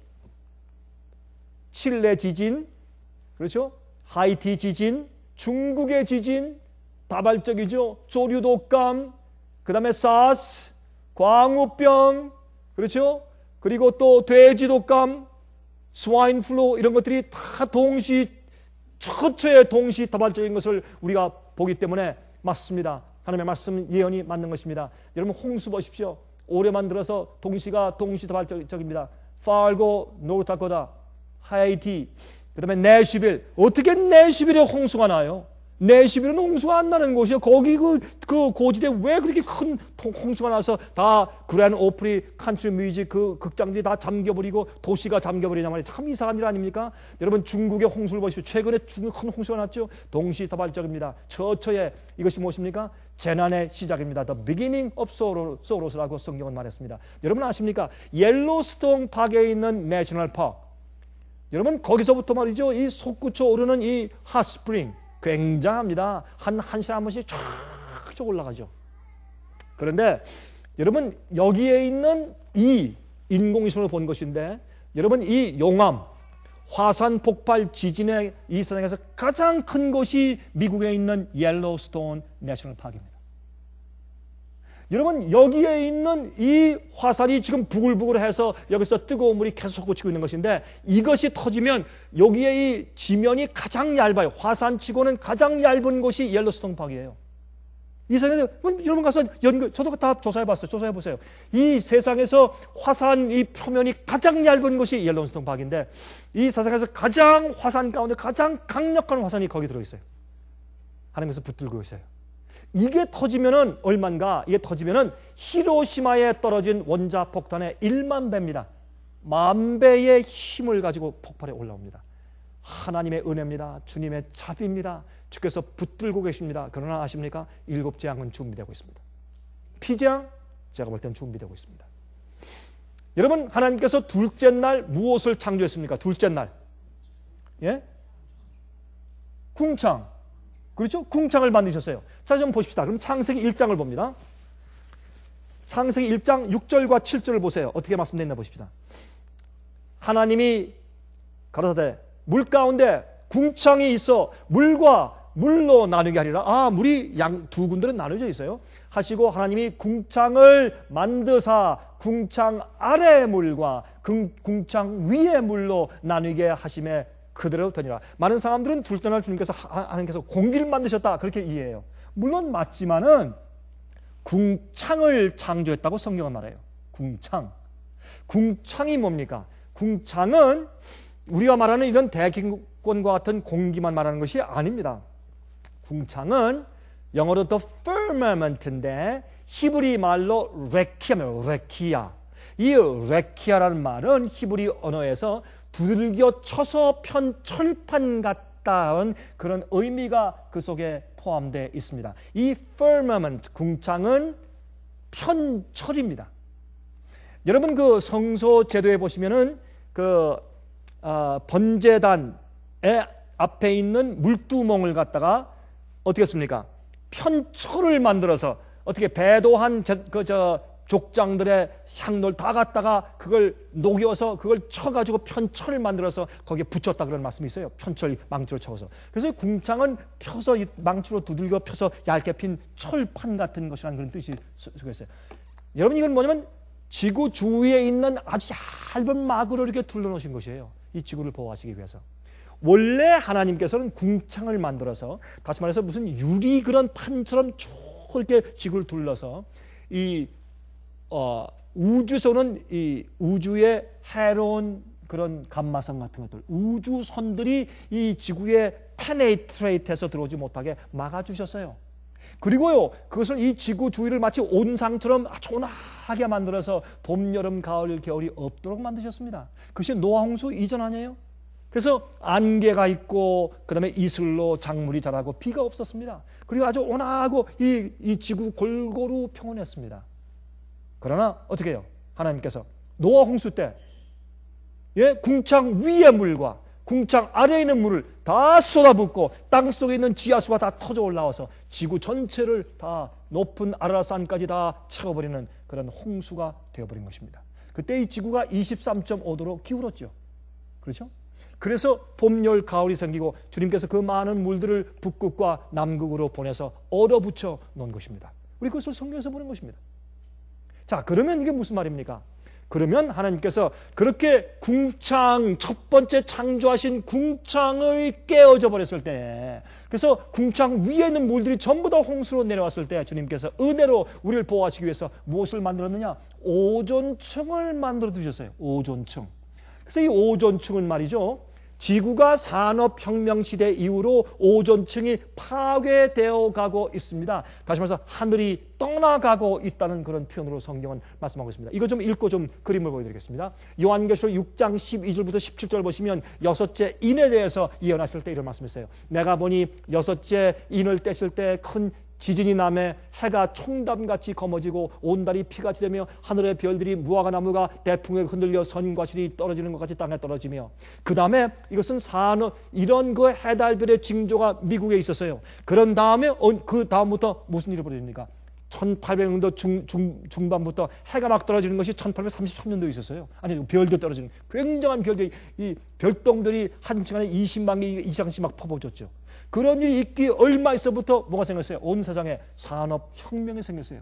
칠레 지진, 그렇죠? 하이티 지진, 중국의 지진, 다발적이죠. 조류 독감, 그 다음에 사스, 광우병, 그렇죠? 그리고 또 돼지 독감, 스와인 플루, 이런 것들이 다 동시, 처처에 동시 다발적인 것을 우리가 보기 때문에 맞습니다. 하나님의 말씀 예언이 맞는 것입니다. 여러분, 홍수 보십시오. 올해만 들어서 동시가 동시다발적입니다. 파르고, 노르다코다, 하이티, 그 다음에 내슈빌. 어떻게 내슈빌에 홍수가 나요? 내슈빌은 홍수가 안 나는 곳이에요. 거기 그, 그 고지대에 왜 그렇게 큰 홍수가 나서 다 그랜 오프리 칸트리 뮤직 그 극장들이 다 잠겨버리고 도시가 잠겨버리냐 말이에요. 참 이상한 일 아닙니까? 여러분, 중국의 홍수를 보십시오. 최근에 중국 큰 홍수가 났죠. 동시다발적입니다. 처처에 이것이 무엇입니까? 재난의 시작입니다. The beginning of sorrows라고 성경은 말했습니다. 여러분 아십니까? 옐로스톤 파크에 있는 내셔널 파크. 여러분, 거기서부터 말이죠. 이 솟구쳐 오르는 이 핫스프링 굉장합니다. 한, 한 시간 한 번씩 쫙쫙 올라가죠. 그런데 여러분, 여기에 있는 이 인공위성으로 본 것인데, 여러분, 이 용암, 화산 폭발 지진의 이 세상에서 가장 큰 곳이 미국에 있는 옐로스톤 내셔널 파크입니다. 여러분, 여기에 있는 이 화산이 지금 부글부글해서 여기서 뜨거운 물이 계속 솟구치고 있는 것인데, 이것이 터지면 여기에 이 지면이 가장 얇아요. 화산치고는 가장 얇은 곳이 옐로스톤 파크예요. 이 세상에서 여러분 가서 연구, 저도 다 조사해봤어요. 조사해보세요. 이 세상에서 화산 이 표면이 가장 얇은 곳이 옐로스톤 파크인데, 이 세상에서 가장 화산 가운데 가장 강력한 화산이 거기 들어있어요. 하나님께서 붙들고 있어요. 이게 터지면은 얼마인가? 이게 터지면은 히로시마에 떨어진 원자 폭탄의 일만 배입니다. 만 배의 힘을 가지고 폭발해 올라옵니다. 하나님의 은혜입니다. 주님의 자비입니다. 주께서 붙들고 계십니다. 그러나 아십니까? 일곱 재앙은 준비되고 있습니다. 피재앙, 제가 볼 땐 준비되고 있습니다. 여러분, 하나님께서 둘째 날 무엇을 창조했습니까? 둘째 날, 예? 궁창. 그렇죠? 궁창을 만드셨어요. 자, 좀 보십시다. 그럼 창세기 일 장을 봅니다. 창세기 일 장 육 절과 칠 절을 보세요. 어떻게 말씀되어 있나 보십시다. 하나님이 가라사대 물 가운데 궁창이 있어 물과 물로 나누게 하리라. 아, 물이 양 두 군데는 나눠져 있어요. 하시고 하나님이 궁창을 만드사 궁창 아래 물과 궁창 위의 물로 나누게 하심에 그대로 되니라. 많은 사람들은 둘째 날 주님께서 하나님께서 공기를 만드셨다 그렇게 이해해요. 물론 맞지만은 궁창을 창조했다고 성경은 말해요. 궁창. 궁창이 뭡니까? 궁창은 우리가 말하는 이런 대기권과 같은 공기만 말하는 것이 아닙니다. 궁창은 영어로 the firmament인데 히브리 말로 레키아예요. 레키아. 이 레키아라는 말은 히브리 언어에서 두들겨 쳐서 편 철판 같다는 그런 의미가 그 속에 포함되어 있습니다. 이 firmament, 궁창은 편철입니다. 여러분 그 성소 제도에 보시면은 그 어, 번제단의 앞에 있는 물두멍을 갖다가 어떻게 했습니까? 편철을 만들어서 어떻게 배도한 그 저 족장들의 향로를 다 갖다가 그걸 녹여서 그걸 쳐가지고 편철을 만들어서 거기에 붙였다 그런 말씀이 있어요. 편철 망치로 쳐서. 그래서 궁창은 펴서 망치로 두들겨 펴서 얇게 핀 철판 같은 것이라는 그런 뜻이 속에 있어요. 여러분 이건 뭐냐면 지구 주위에 있는 아주 얇은 막으로 이렇게 둘러놓으신 것이에요. 이 지구를 보호하시기 위해서. 원래 하나님께서는 궁창을 만들어서 다시 말해서 무슨 유리 그런 판처럼 쭉 이렇게 지구를 둘러서 이 어, 우주선은 이 우주의 해로운 그런 감마선 같은 것들, 우주선들이 이 지구에 페네트레이트해서 들어오지 못하게 막아주셨어요. 그리고요, 그것을 이 지구 주위를 마치 온상처럼 아주 온화하게 만들어서 봄, 여름, 가을, 겨울이 없도록 만드셨습니다. 그것이 노아 홍수 이전 아니에요? 그래서 안개가 있고 그 다음에 이슬로 작물이 자라고 비가 없었습니다. 그리고 아주 온화하고 이, 이 지구 골고루 평온했습니다. 그러나 어떻게 해요? 하나님께서 노아 홍수 때 예, 궁창 위의 물과 궁창 아래에 있는 물을 다 쏟아붓고 땅속에 있는 지하수가 다 터져 올라와서 지구 전체를 다 높은 아라산까지 다 채워버리는 그런 홍수가 되어버린 것입니다. 그때 이 지구가 이십삼 점 오 도로 기울었죠. 그렇죠? 그래서 봄, 여름, 가을이 생기고 주님께서 그 많은 물들을 북극과 남극으로 보내서 얼어붙여 놓은 것입니다. 우리 그것을 성경에서 보는 것입니다. 자, 그러면 이게 무슨 말입니까? 그러면 하나님께서 그렇게 궁창, 첫 번째 창조하신 궁창을 깨어져 버렸을 때, 그래서 궁창 위에 있는 물들이 전부 다 홍수로 내려왔을 때 주님께서 은혜로 우리를 보호하시기 위해서 무엇을 만들었느냐? 오존층을 만들어 두셨어요. 오존층. 그래서 이 오존층은 말이죠, 지구가 산업혁명 시대 이후로 오존층이 파괴되어 가고 있습니다. 다시 말해서 하늘이 떠나가고 있다는 그런 표현으로 성경은 말씀하고 있습니다. 이거 좀 읽고 좀 그림을 보여드리겠습니다. 요한계시록 육 장 십이 절부터 십칠 절 보시면 여섯째 인에 대해서 예언하실 때 이런 말씀이세요. 내가 보니 여섯째 인을 떼실 때 큰 지진이 나매 해가 총담같이 검어지고 온 달이 피같이 되며 하늘의 별들이 무화과 나무가 대풍에 흔들려 선과 실이 떨어지는 것 같이 땅에 떨어지며, 그 다음에 이것은 산업 이런 그 해달별의 징조가 미국에 있었어요. 그런 다음에 그 다음부터 무슨 일이 벌어집니까? 천팔백 년도 중, 중, 중반부터 해가 막 떨어지는 것이 천팔백삼십삼 년도에 있었어요. 아니, 별도 떨어지는 굉장한 별들이, 이 별똥별이 한 시간에 이십만 개 이상씩 막 퍼부어졌죠. 그런 일이 있기 얼마 있어부터 뭐가 생겼어요? 온 세상에 산업혁명이 생겼어요.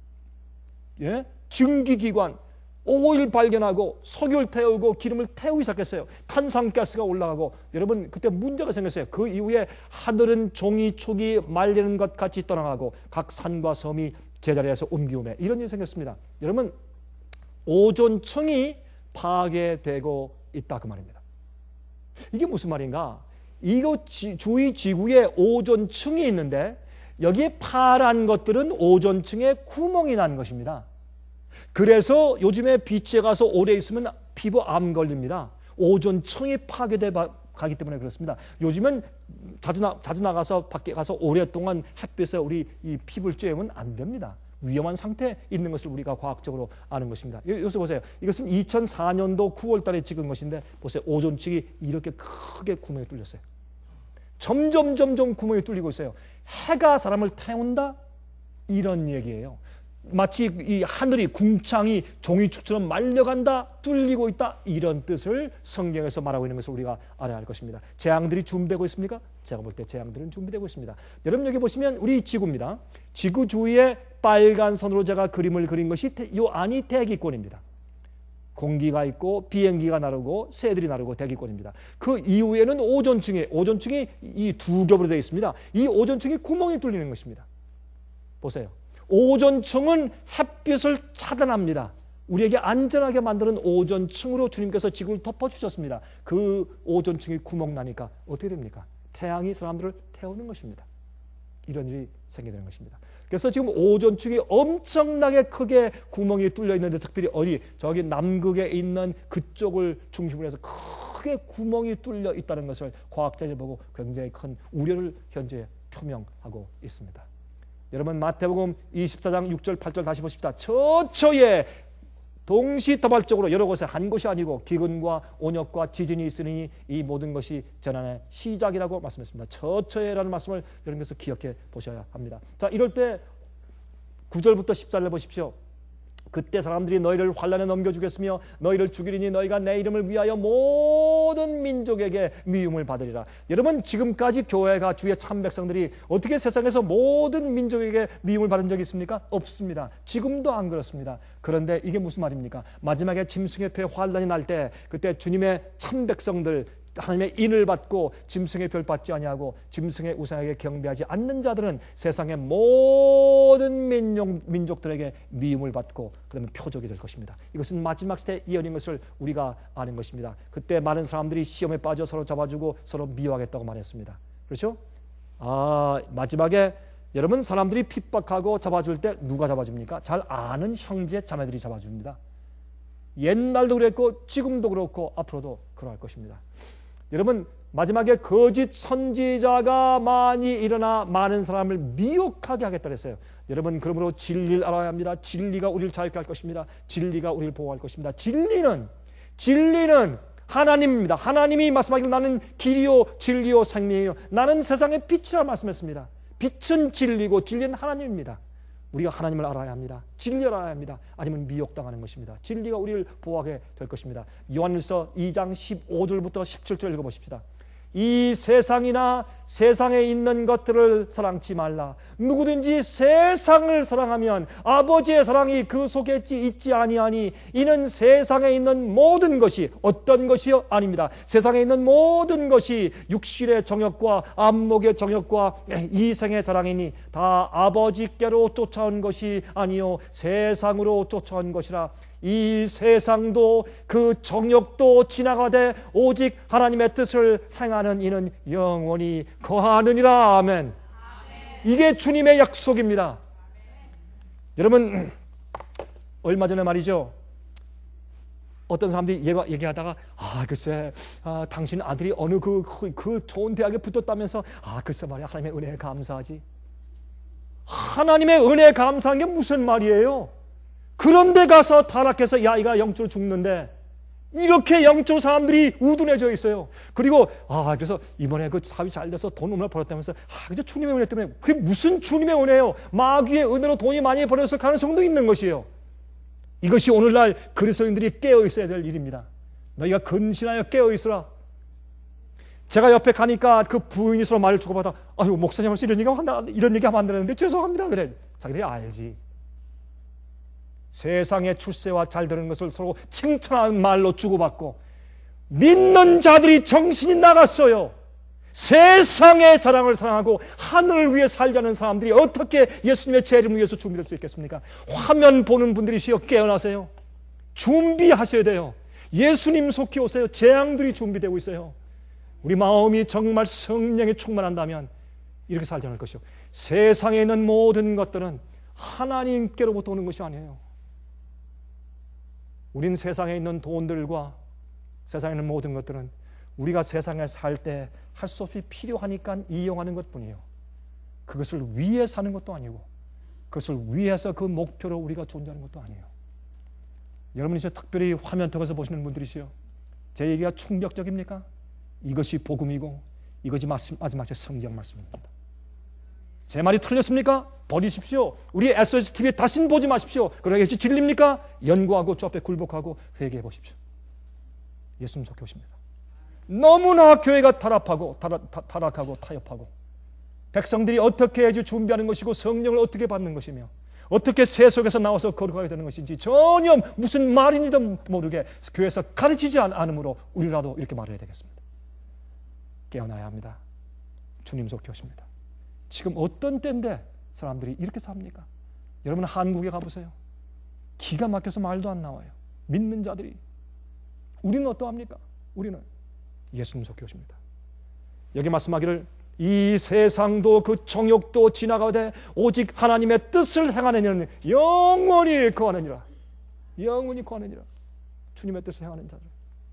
예? 증기기관, 오일 발견하고 석유를 태우고 기름을 태우기 시작했어요. 탄산가스가 올라가고, 여러분 그때 문제가 생겼어요. 그 이후에 하늘은 종이축이 말리는 것 같이 떠나가고 각 산과 섬이 제자리에서 옮기우매, 이런 일이 생겼습니다. 여러분 오존층이 파괴되고 있다 그 말입니다. 이게 무슨 말인가? 이거 지, 주위 지구에 오존층이 있는데 여기에 파란 것들은 오존층에 구멍이 난 것입니다. 그래서 요즘에 비치에 가서 오래 있으면 피부 암 걸립니다. 오존층이 파괴돼 가기 때문에 그렇습니다. 요즘은 자주, 나, 자주 나가서 밖에 가서 오랫동안 햇빛에 우리 이 피부를 쬐면 안 됩니다. 위험한 상태에 있는 것을 우리가 과학적으로 아는 것입니다. 여기서 보세요. 이것은 이천사 년도 구월 달에 찍은 것인데 보세요. 오존층이 이렇게 크게 구멍이 뚫렸어요. 점점 점점 구멍이 뚫리고 있어요. 해가 사람을 태운다? 이런 얘기예요. 마치 이 하늘이 궁창이 종이축처럼 말려간다, 뚫리고 있다, 이런 뜻을 성경에서 말하고 있는 것을 우리가 알아야 할 것입니다. 재앙들이 준비되고 있습니까? 제가 볼 때 재앙들은 준비되고 있습니다. 여러분 여기 보시면 우리 지구입니다. 지구 주위에 빨간 선으로 제가 그림을 그린 것이 이 안이 대기권입니다. 공기가 있고 비행기가 나르고 새들이 나르고 대기권입니다. 그 이후에는 오존층이 오존층이 이 두 겹으로 되어 있습니다. 이 오존층이 구멍이 뚫리는 것입니다. 보세요. 오존층은 햇빛을 차단합니다. 우리에게 안전하게 만드는 오존층으로 주님께서 지구를 덮어주셨습니다. 그 오존층이 구멍 나니까 어떻게 됩니까? 태양이 사람들을 태우는 것입니다. 이런 일이 생기게 되는 것입니다. 그래서 지금 오존층이 엄청나게 크게 구멍이 뚫려 있는데, 특별히 어디 저기 남극에 있는 그쪽을 중심으로 해서 크게 구멍이 뚫려 있다는 것을 과학자들이 보고 굉장히 큰 우려를 현재 표명하고 있습니다. 여러분, 마태복음 이십사 장 육 절 팔 절 다시 보십시다. 처처에 동시다발적으로 여러 곳에 한 곳이 아니고 기근과 온역과 지진이 있으니 이 모든 것이 재난의 시작이라고 말씀했습니다. 처처에라는 말씀을 여러분께서 기억해 보셔야 합니다. 자, 이럴 때 구 절부터 십 절을 보십시오. 그때 사람들이 너희를 환난에 넘겨주겠으며 너희를 죽이리니 너희가 내 이름을 위하여 모든 민족에게 미움을 받으리라. 여러분, 지금까지 교회가 주의 참 백성들이 어떻게 세상에서 모든 민족에게 미움을 받은 적이 있습니까? 없습니다. 지금도 안 그렇습니다. 그런데 이게 무슨 말입니까? 마지막에 짐승의 표 환난이 날 때 그때 주님의 참 백성들, 하나님의 인을 받고 짐승의 별 받지 아니하고 짐승의 우상에게 경배하지 않는 자들은 세상의 모든 민족, 민족들에게 미움을 받고 그 다음에 표적이 될 것입니다. 이것은 마지막 시대 예언인 것을 우리가 아는 것입니다. 그때 많은 사람들이 시험에 빠져 서로 잡아주고 서로 미워하겠다고 말했습니다. 그렇죠? 아, 마지막에 여러분, 사람들이 핍박하고 잡아줄 때 누가 잡아줍니까? 잘 아는 형제 자매들이 잡아줍니다. 옛날도 그랬고 지금도 그렇고 앞으로도 그러할 것입니다. 여러분, 마지막에 거짓 선지자가 많이 일어나 많은 사람을 미혹하게 하겠다 그랬어요. 여러분, 그러므로 진리를 알아야 합니다. 진리가 우리를 자유케 할 것입니다. 진리가 우리를 보호할 것입니다. 진리는 진리는 하나님입니다. 하나님이 말씀하기를 나는 길이요 진리요 생명이요 나는 세상의 빛이라 말씀했습니다. 빛은 진리고 진리는 하나님입니다. 우리가 하나님을 알아야 합니다. 진리를 알아야 합니다. 아니면 미혹당하는 것입니다. 진리가 우리를 보호하게 될 것입니다. 요한일서 이 장 십오 절부터 십칠 절 읽어보십시다. 이 세상이나 세상에 있는 것들을 사랑치 말라. 누구든지 세상을 사랑하면 아버지의 사랑이 그 속에 있지 아니하니 이는 세상에 있는 모든 것이 어떤 것이요? 아닙니다. 세상에 있는 모든 것이 육신의 정욕과 안목의 정욕과 이생의 자랑이니 다 아버지께로 쫓아온 것이 아니요 세상으로 쫓아온 것이라. 이 세상도 그 정욕도 지나가되 오직 하나님의 뜻을 행하는 이는 영원히 거하느니라. 아멘. 아멘. 이게 주님의 약속입니다. 아멘. 여러분, 얼마 전에 말이죠, 어떤 사람들이 얘기하다가 아 글쎄 아, 당신 아들이 어느 그, 그, 그 좋은 대학에 붙었다면서 아 글쎄 말이야 하나님의 은혜에 감사하지. 하나님의 은혜에 감사한 게 무슨 말이에요? 그런데 가서 타락해서 야 이가 영적으로 죽는데 이렇게 영적 사람들이 우둔해져 있어요. 그리고 아 그래서 이번에 그 사업이 잘 돼서 돈 얼마나 벌었다면서 아 그저 주님의 은혜 때문에. 그게 무슨 주님의 은혜예요? 마귀의 은혜로 돈이 많이 벌었을 가능성도 있는 것이에요. 이것이 오늘날 그리스도인들이 깨어 있어야 될 일입니다. 너희가 근신하여 깨어 있으라. 제가 옆에 가니까 그 부인이 서로 말을 주고받아 아유 목사님 벌써 이런 얘기하면 한다, 이런 얘기하면 안 되는데 죄송합니다 그래. 자기들이 알지. 세상의 출세와 잘 되는 것을 서로 칭찬하는 말로 주고받고 믿는 자들이 정신이 나갔어요. 세상의 자랑을 사랑하고 하늘을 위해 살자는 사람들이 어떻게 예수님의 재림을 위해서 준비될 수 있겠습니까? 화면 보는 분들이시여 깨어나세요. 준비하셔야 돼요. 예수님 속히 오세요. 재앙들이 준비되고 있어요. 우리 마음이 정말 성령에 충만한다면 이렇게 살지 않을 것이요. 세상에 있는 모든 것들은 하나님께로부터 오는 것이 아니에요. 우린 세상에 있는 돈들과 세상에 있는 모든 것들은 우리가 세상에 살 때 할 수 없이 필요하니까 이용하는 것뿐이에요. 그것을 위해 사는 것도 아니고 그것을 위해서 그 목표로 우리가 존재하는 것도 아니에요. 여러분이 이제 특별히 화면 통해서 보시는 분들이시요, 제 얘기가 충격적입니까? 이것이 복음이고 이것이 마지막 성경 말씀입니다. 제 말이 틀렸습니까? 버리십시오. 우리 에스오에스티비에 다시는 보지 마십시오. 그러나 이것이 진리입니까? 연구하고 주 앞에 굴복하고 회개해 보십시오. 예수님 속해 오십니다. 너무나 교회가 타락하고 타락, 타락하고 타협하고 백성들이 어떻게 해야지 준비하는 것이고 성령을 어떻게 받는 것이며 어떻게 새 속에서 나와서 거룩하게 되는 것인지 전혀 무슨 말인지도 모르게 교회에서 가르치지 않으므로 우리라도 이렇게 말해야 되겠습니다. 깨어나야 합니다. 주님 속해 오십니다. 지금 어떤 때인데 사람들이 이렇게 삽니까? 여러분 한국에 가보세요. 기가 막혀서 말도 안 나와요. 믿는 자들이. 우리는 어떠합니까? 우리는 예수님 속해 오십니다. 여기 말씀하기를 이 세상도 그 정욕도 지나가되 오직 하나님의 뜻을 행하는 이는 영원히 거하느니라. 영원히 거하느니라. 주님의 뜻을 행하는 자들.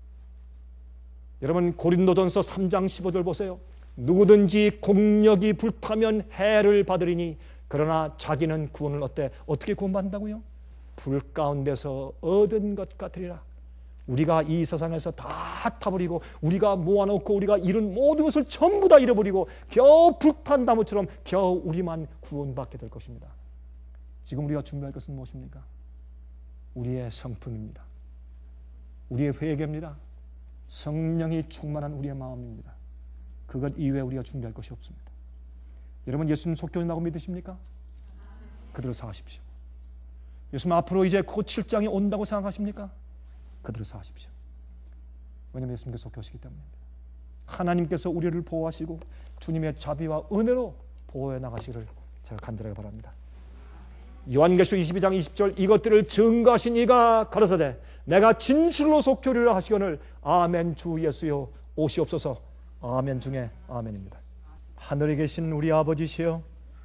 여러분, 고린도전서 삼 장 십오 절 보세요. 누구든지 공력이 불타면 해를 받으리니 그러나 자기는 구원을 어때? 어떻게 구원받는다고요? 불 가운데서 얻은 것 같으리라. 우리가 이 세상에서 다 타버리고 우리가 모아놓고 우리가 잃은 모든 것을 전부 다 잃어버리고 겨우 불탄 나무처럼 겨우 우리만 구원받게 될 것입니다. 지금 우리가 준비할 것은 무엇입니까? 우리의 성품입니다. 우리의 회개입니다. 성령이 충만한 우리의 마음입니다. 그것 이외에 우리가 준비할 것이 없습니다. 여러분, 예수님 속교 온다고 믿으십니까? 그대로 사십시오. 예수님 앞으로 이제 곧 칠 장이 온다고 생각하십니까? 그대로 사십시오. 왜냐하면 예수님께서 속교하시기 때문입니다. 하나님께서 우리를 보호하시고 주님의 자비와 은혜로 보호해 나가시기를 제가 간절하게 바랍니다. 요한계시록 이십이 장 이십 절 이것들을 증거하신 이가 가라사대 내가 진실로 속교리라 하시거늘 아멘 주 예수여 오시옵소서. 아멘 중에 아멘입니다. 하늘에 계신 우리 아버지시여,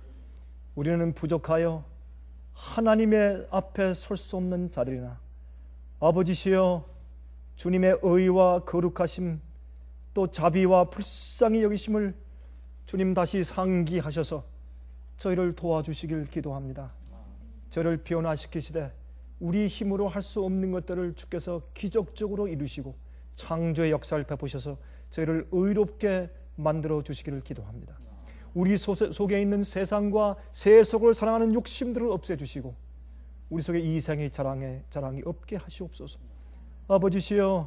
우리는 부족하여 하나님의 앞에 설 수 없는 자들이나 아버지시여, 주님의 의와 거룩하심 또 자비와 불쌍히 여기심을 주님 다시 상기하셔서 저희를 도와주시길 기도합니다. 저를 변화시키시되 우리 힘으로 할 수 없는 것들을 주께서 기적적으로 이루시고 창조의 역사를 베푸셔서 저희를 의롭게 만들어 주시기를 기도합니다. 우리 속에 있는 세상과 세속을 사랑하는 욕심들을 없애주시고 우리 속에 이생의 자랑에, 자랑이 없게 하시옵소서. 아버지시여,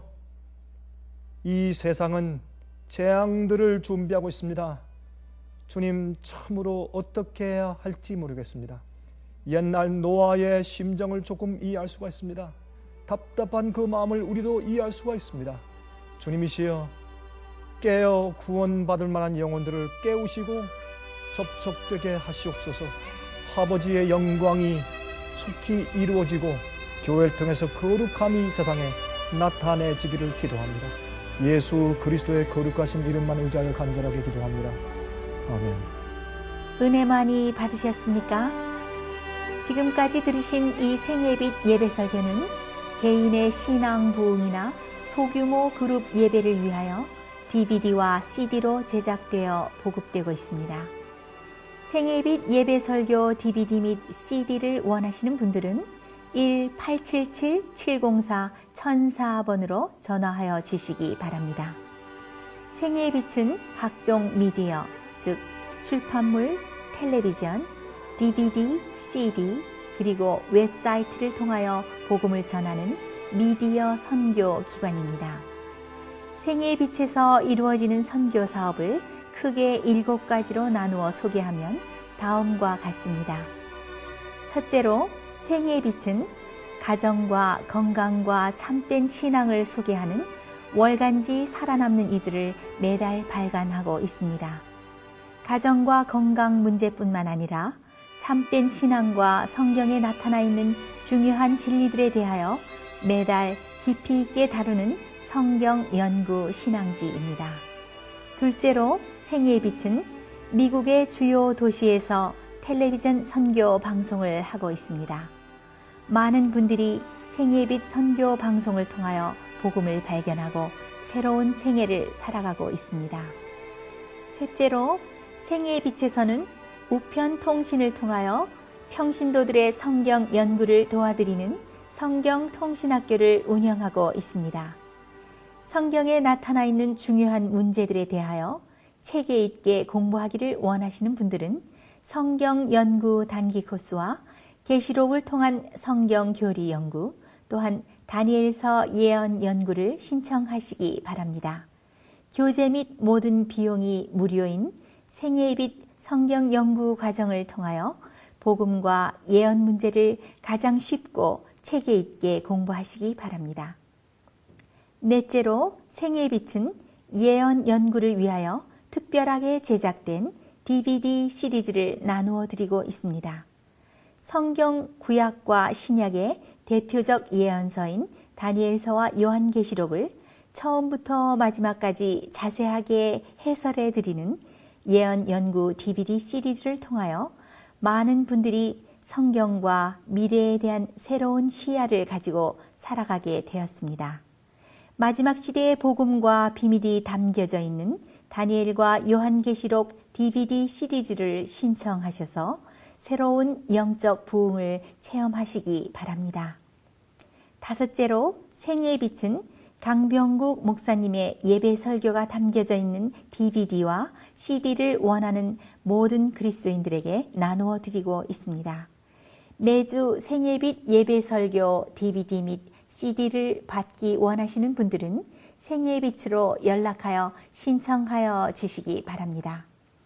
이 세상은 재앙들을 준비하고 있습니다. 주님, 참으로 어떻게 해야 할지 모르겠습니다. 옛날 노아의 심정을 조금 이해할 수가 있습니다. 답답한 그 마음을 우리도 이해할 수가 있습니다. 주님이시여, 깨어 구원받을 만한 영혼들을 깨우시고 접촉되게 하시옵소서. 아버지의 영광이 속히 이루어지고 교회를 통해서 거룩함이 세상에 나타내지기를 기도합니다. 예수 그리스도의 거룩하신 이름만 의지하여 간절하게 기도합니다. 아멘. 은혜 많이 받으셨습니까? 지금까지 들으신 이 생예빛 예배 설교는 개인의 신앙 부흥이나 소규모 그룹 예배를 위하여 디비디와 씨디로 제작되어 보급되고 있습니다. 생예빛 예배 설교 디비디 및 씨디를 원하시는 분들은 일 팔칠칠 칠공사 천사 번으로 전화하여 주시기 바랍니다. 생애의 빛은 각종 미디어, 즉 출판물, 텔레비전, 디비디, 씨디, 그리고 웹사이트를 통하여 복음을 전하는 미디어 선교 기관입니다. 생애의 빛에서 이루어지는 선교 사업을 크게 일곱 가지로 나누어 소개하면 다음과 같습니다. 첫째로, 생애의 빛은 가정과 건강과 참된 신앙을 소개하는 월간지 살아남는 이들을 매달 발간하고 있습니다. 가정과 건강 문제뿐만 아니라 참된 신앙과 성경에 나타나 있는 중요한 진리들에 대하여 매달 깊이 있게 다루는 성경 연구 신앙지입니다. 둘째로, 생애의 빛은 미국의 주요 도시에서 텔레비전 선교 방송을 하고 있습니다. 많은 분들이 생애의 빛 선교 방송을 통하여 복음을 발견하고 새로운 생애를 살아가고 있습니다. 셋째로, 생애의 빛에서는 우편 통신을 통하여 평신도들의 성경 연구를 도와드리는 성경 통신학교를 운영하고 있습니다. 성경에 나타나 있는 중요한 문제들에 대하여 체계 있게 공부하기를 원하시는 분들은 성경 연구 단기 코스와 계시록을 통한 성경 교리 연구, 또한 다니엘서 예언 연구를 신청하시기 바랍니다. 교재 및 모든 비용이 무료인 생애의 빛 성경 연구 과정을 통하여 복음과 예언 문제를 가장 쉽고 체계 있게 공부하시기 바랍니다. 넷째로, 생애의 빛은 예언 연구를 위하여 특별하게 제작된 디비디 시리즈를 나누어 드리고 있습니다. 성경 구약과 신약의 대표적 예언서인 다니엘서와 요한계시록을 처음부터 마지막까지 자세하게 해설해 드리는 예언 연구 디비디 시리즈를 통하여 많은 분들이 성경과 미래에 대한 새로운 시야를 가지고 살아가게 되었습니다. 마지막 시대의 복음과 비밀이 담겨져 있는 다니엘과 요한계시록 디비디 시리즈를 신청하셔서 새로운 영적 부흥을 체험하시기 바랍니다. 다섯째로 생애의 빛은 강병국 목사님의 예배 설교가 담겨져 있는 디비디와 씨디를 원하는 모든 그리스도인들에게 나누어 드리고 있습니다. 매주 생애의 빛 예배 설교 디비디 및 씨디를 받기 원하시는 분들은 생애의 빛으로 연락하여 신청하여 주시기 바랍니다.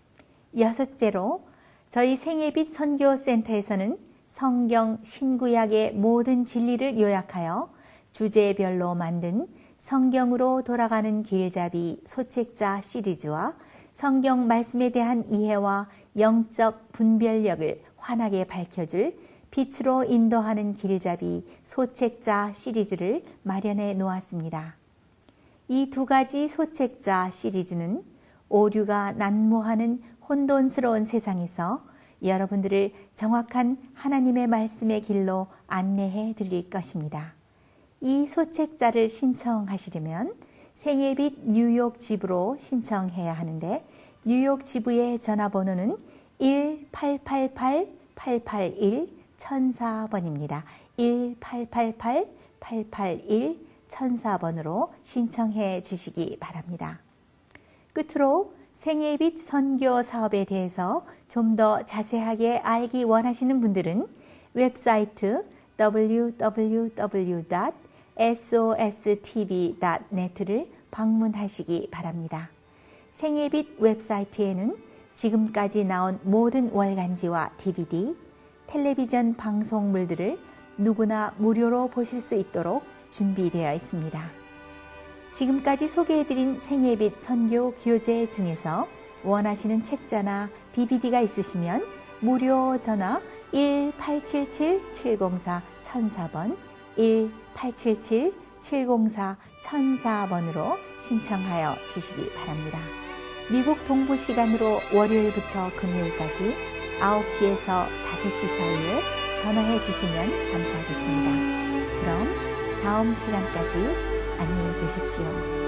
여섯째로 저희 생애의 빛 선교센터에서는 성경 신구약의 모든 진리를 요약하여 주제별로 만든 성경으로 돌아가는 길잡이 소책자 시리즈와 성경 말씀에 대한 이해와 영적 분별력을 환하게 밝혀줄 빛으로 인도하는 길잡이 소책자 시리즈를 마련해 놓았습니다. 이 두 가지 소책자 시리즈는 오류가 난무하는 혼돈스러운 세상에서 여러분들을 정확한 하나님의 말씀의 길로 안내해 드릴 것입니다. 이 소책자를 신청하시려면 생애의 빛 뉴욕 지부로 신청해야 하는데 뉴욕 지부의 전화번호는 일 팔팔팔 팔팔일 천사 번입니다. 일 팔팔팔 팔팔일 천사 번으로 신청해 주시기 바랍니다. 끝으로 생애의 빛 선교 사업에 대해서 좀 더 자세하게 알기 원하시는 분들은 웹사이트 더블유 더블유 더블유 닷 에스오에스티비 닷 넷을 방문하시기 바랍니다. 생애의 빛 웹사이트에는 지금까지 나온 모든 월간지와 디비디, 텔레비전 방송물들을 누구나 무료로 보실 수 있도록 준비되어 있습니다. 지금까지 소개해드린 생애의 빛 선교 교재 중에서 원하시는 책자나 디비디가 있으시면 무료 전화 일 팔칠칠 칠공사 천사 번 일 팔칠칠 칠공사 천사 번으로 신청하여 주시기 바랍니다. 미국 동부 시간으로 월요일부터 금요일까지 아홉 시에서 다섯 시 사이에 전화해 주시면 감사하겠습니다. 그럼 다음 시간까지 안녕히 계십시오.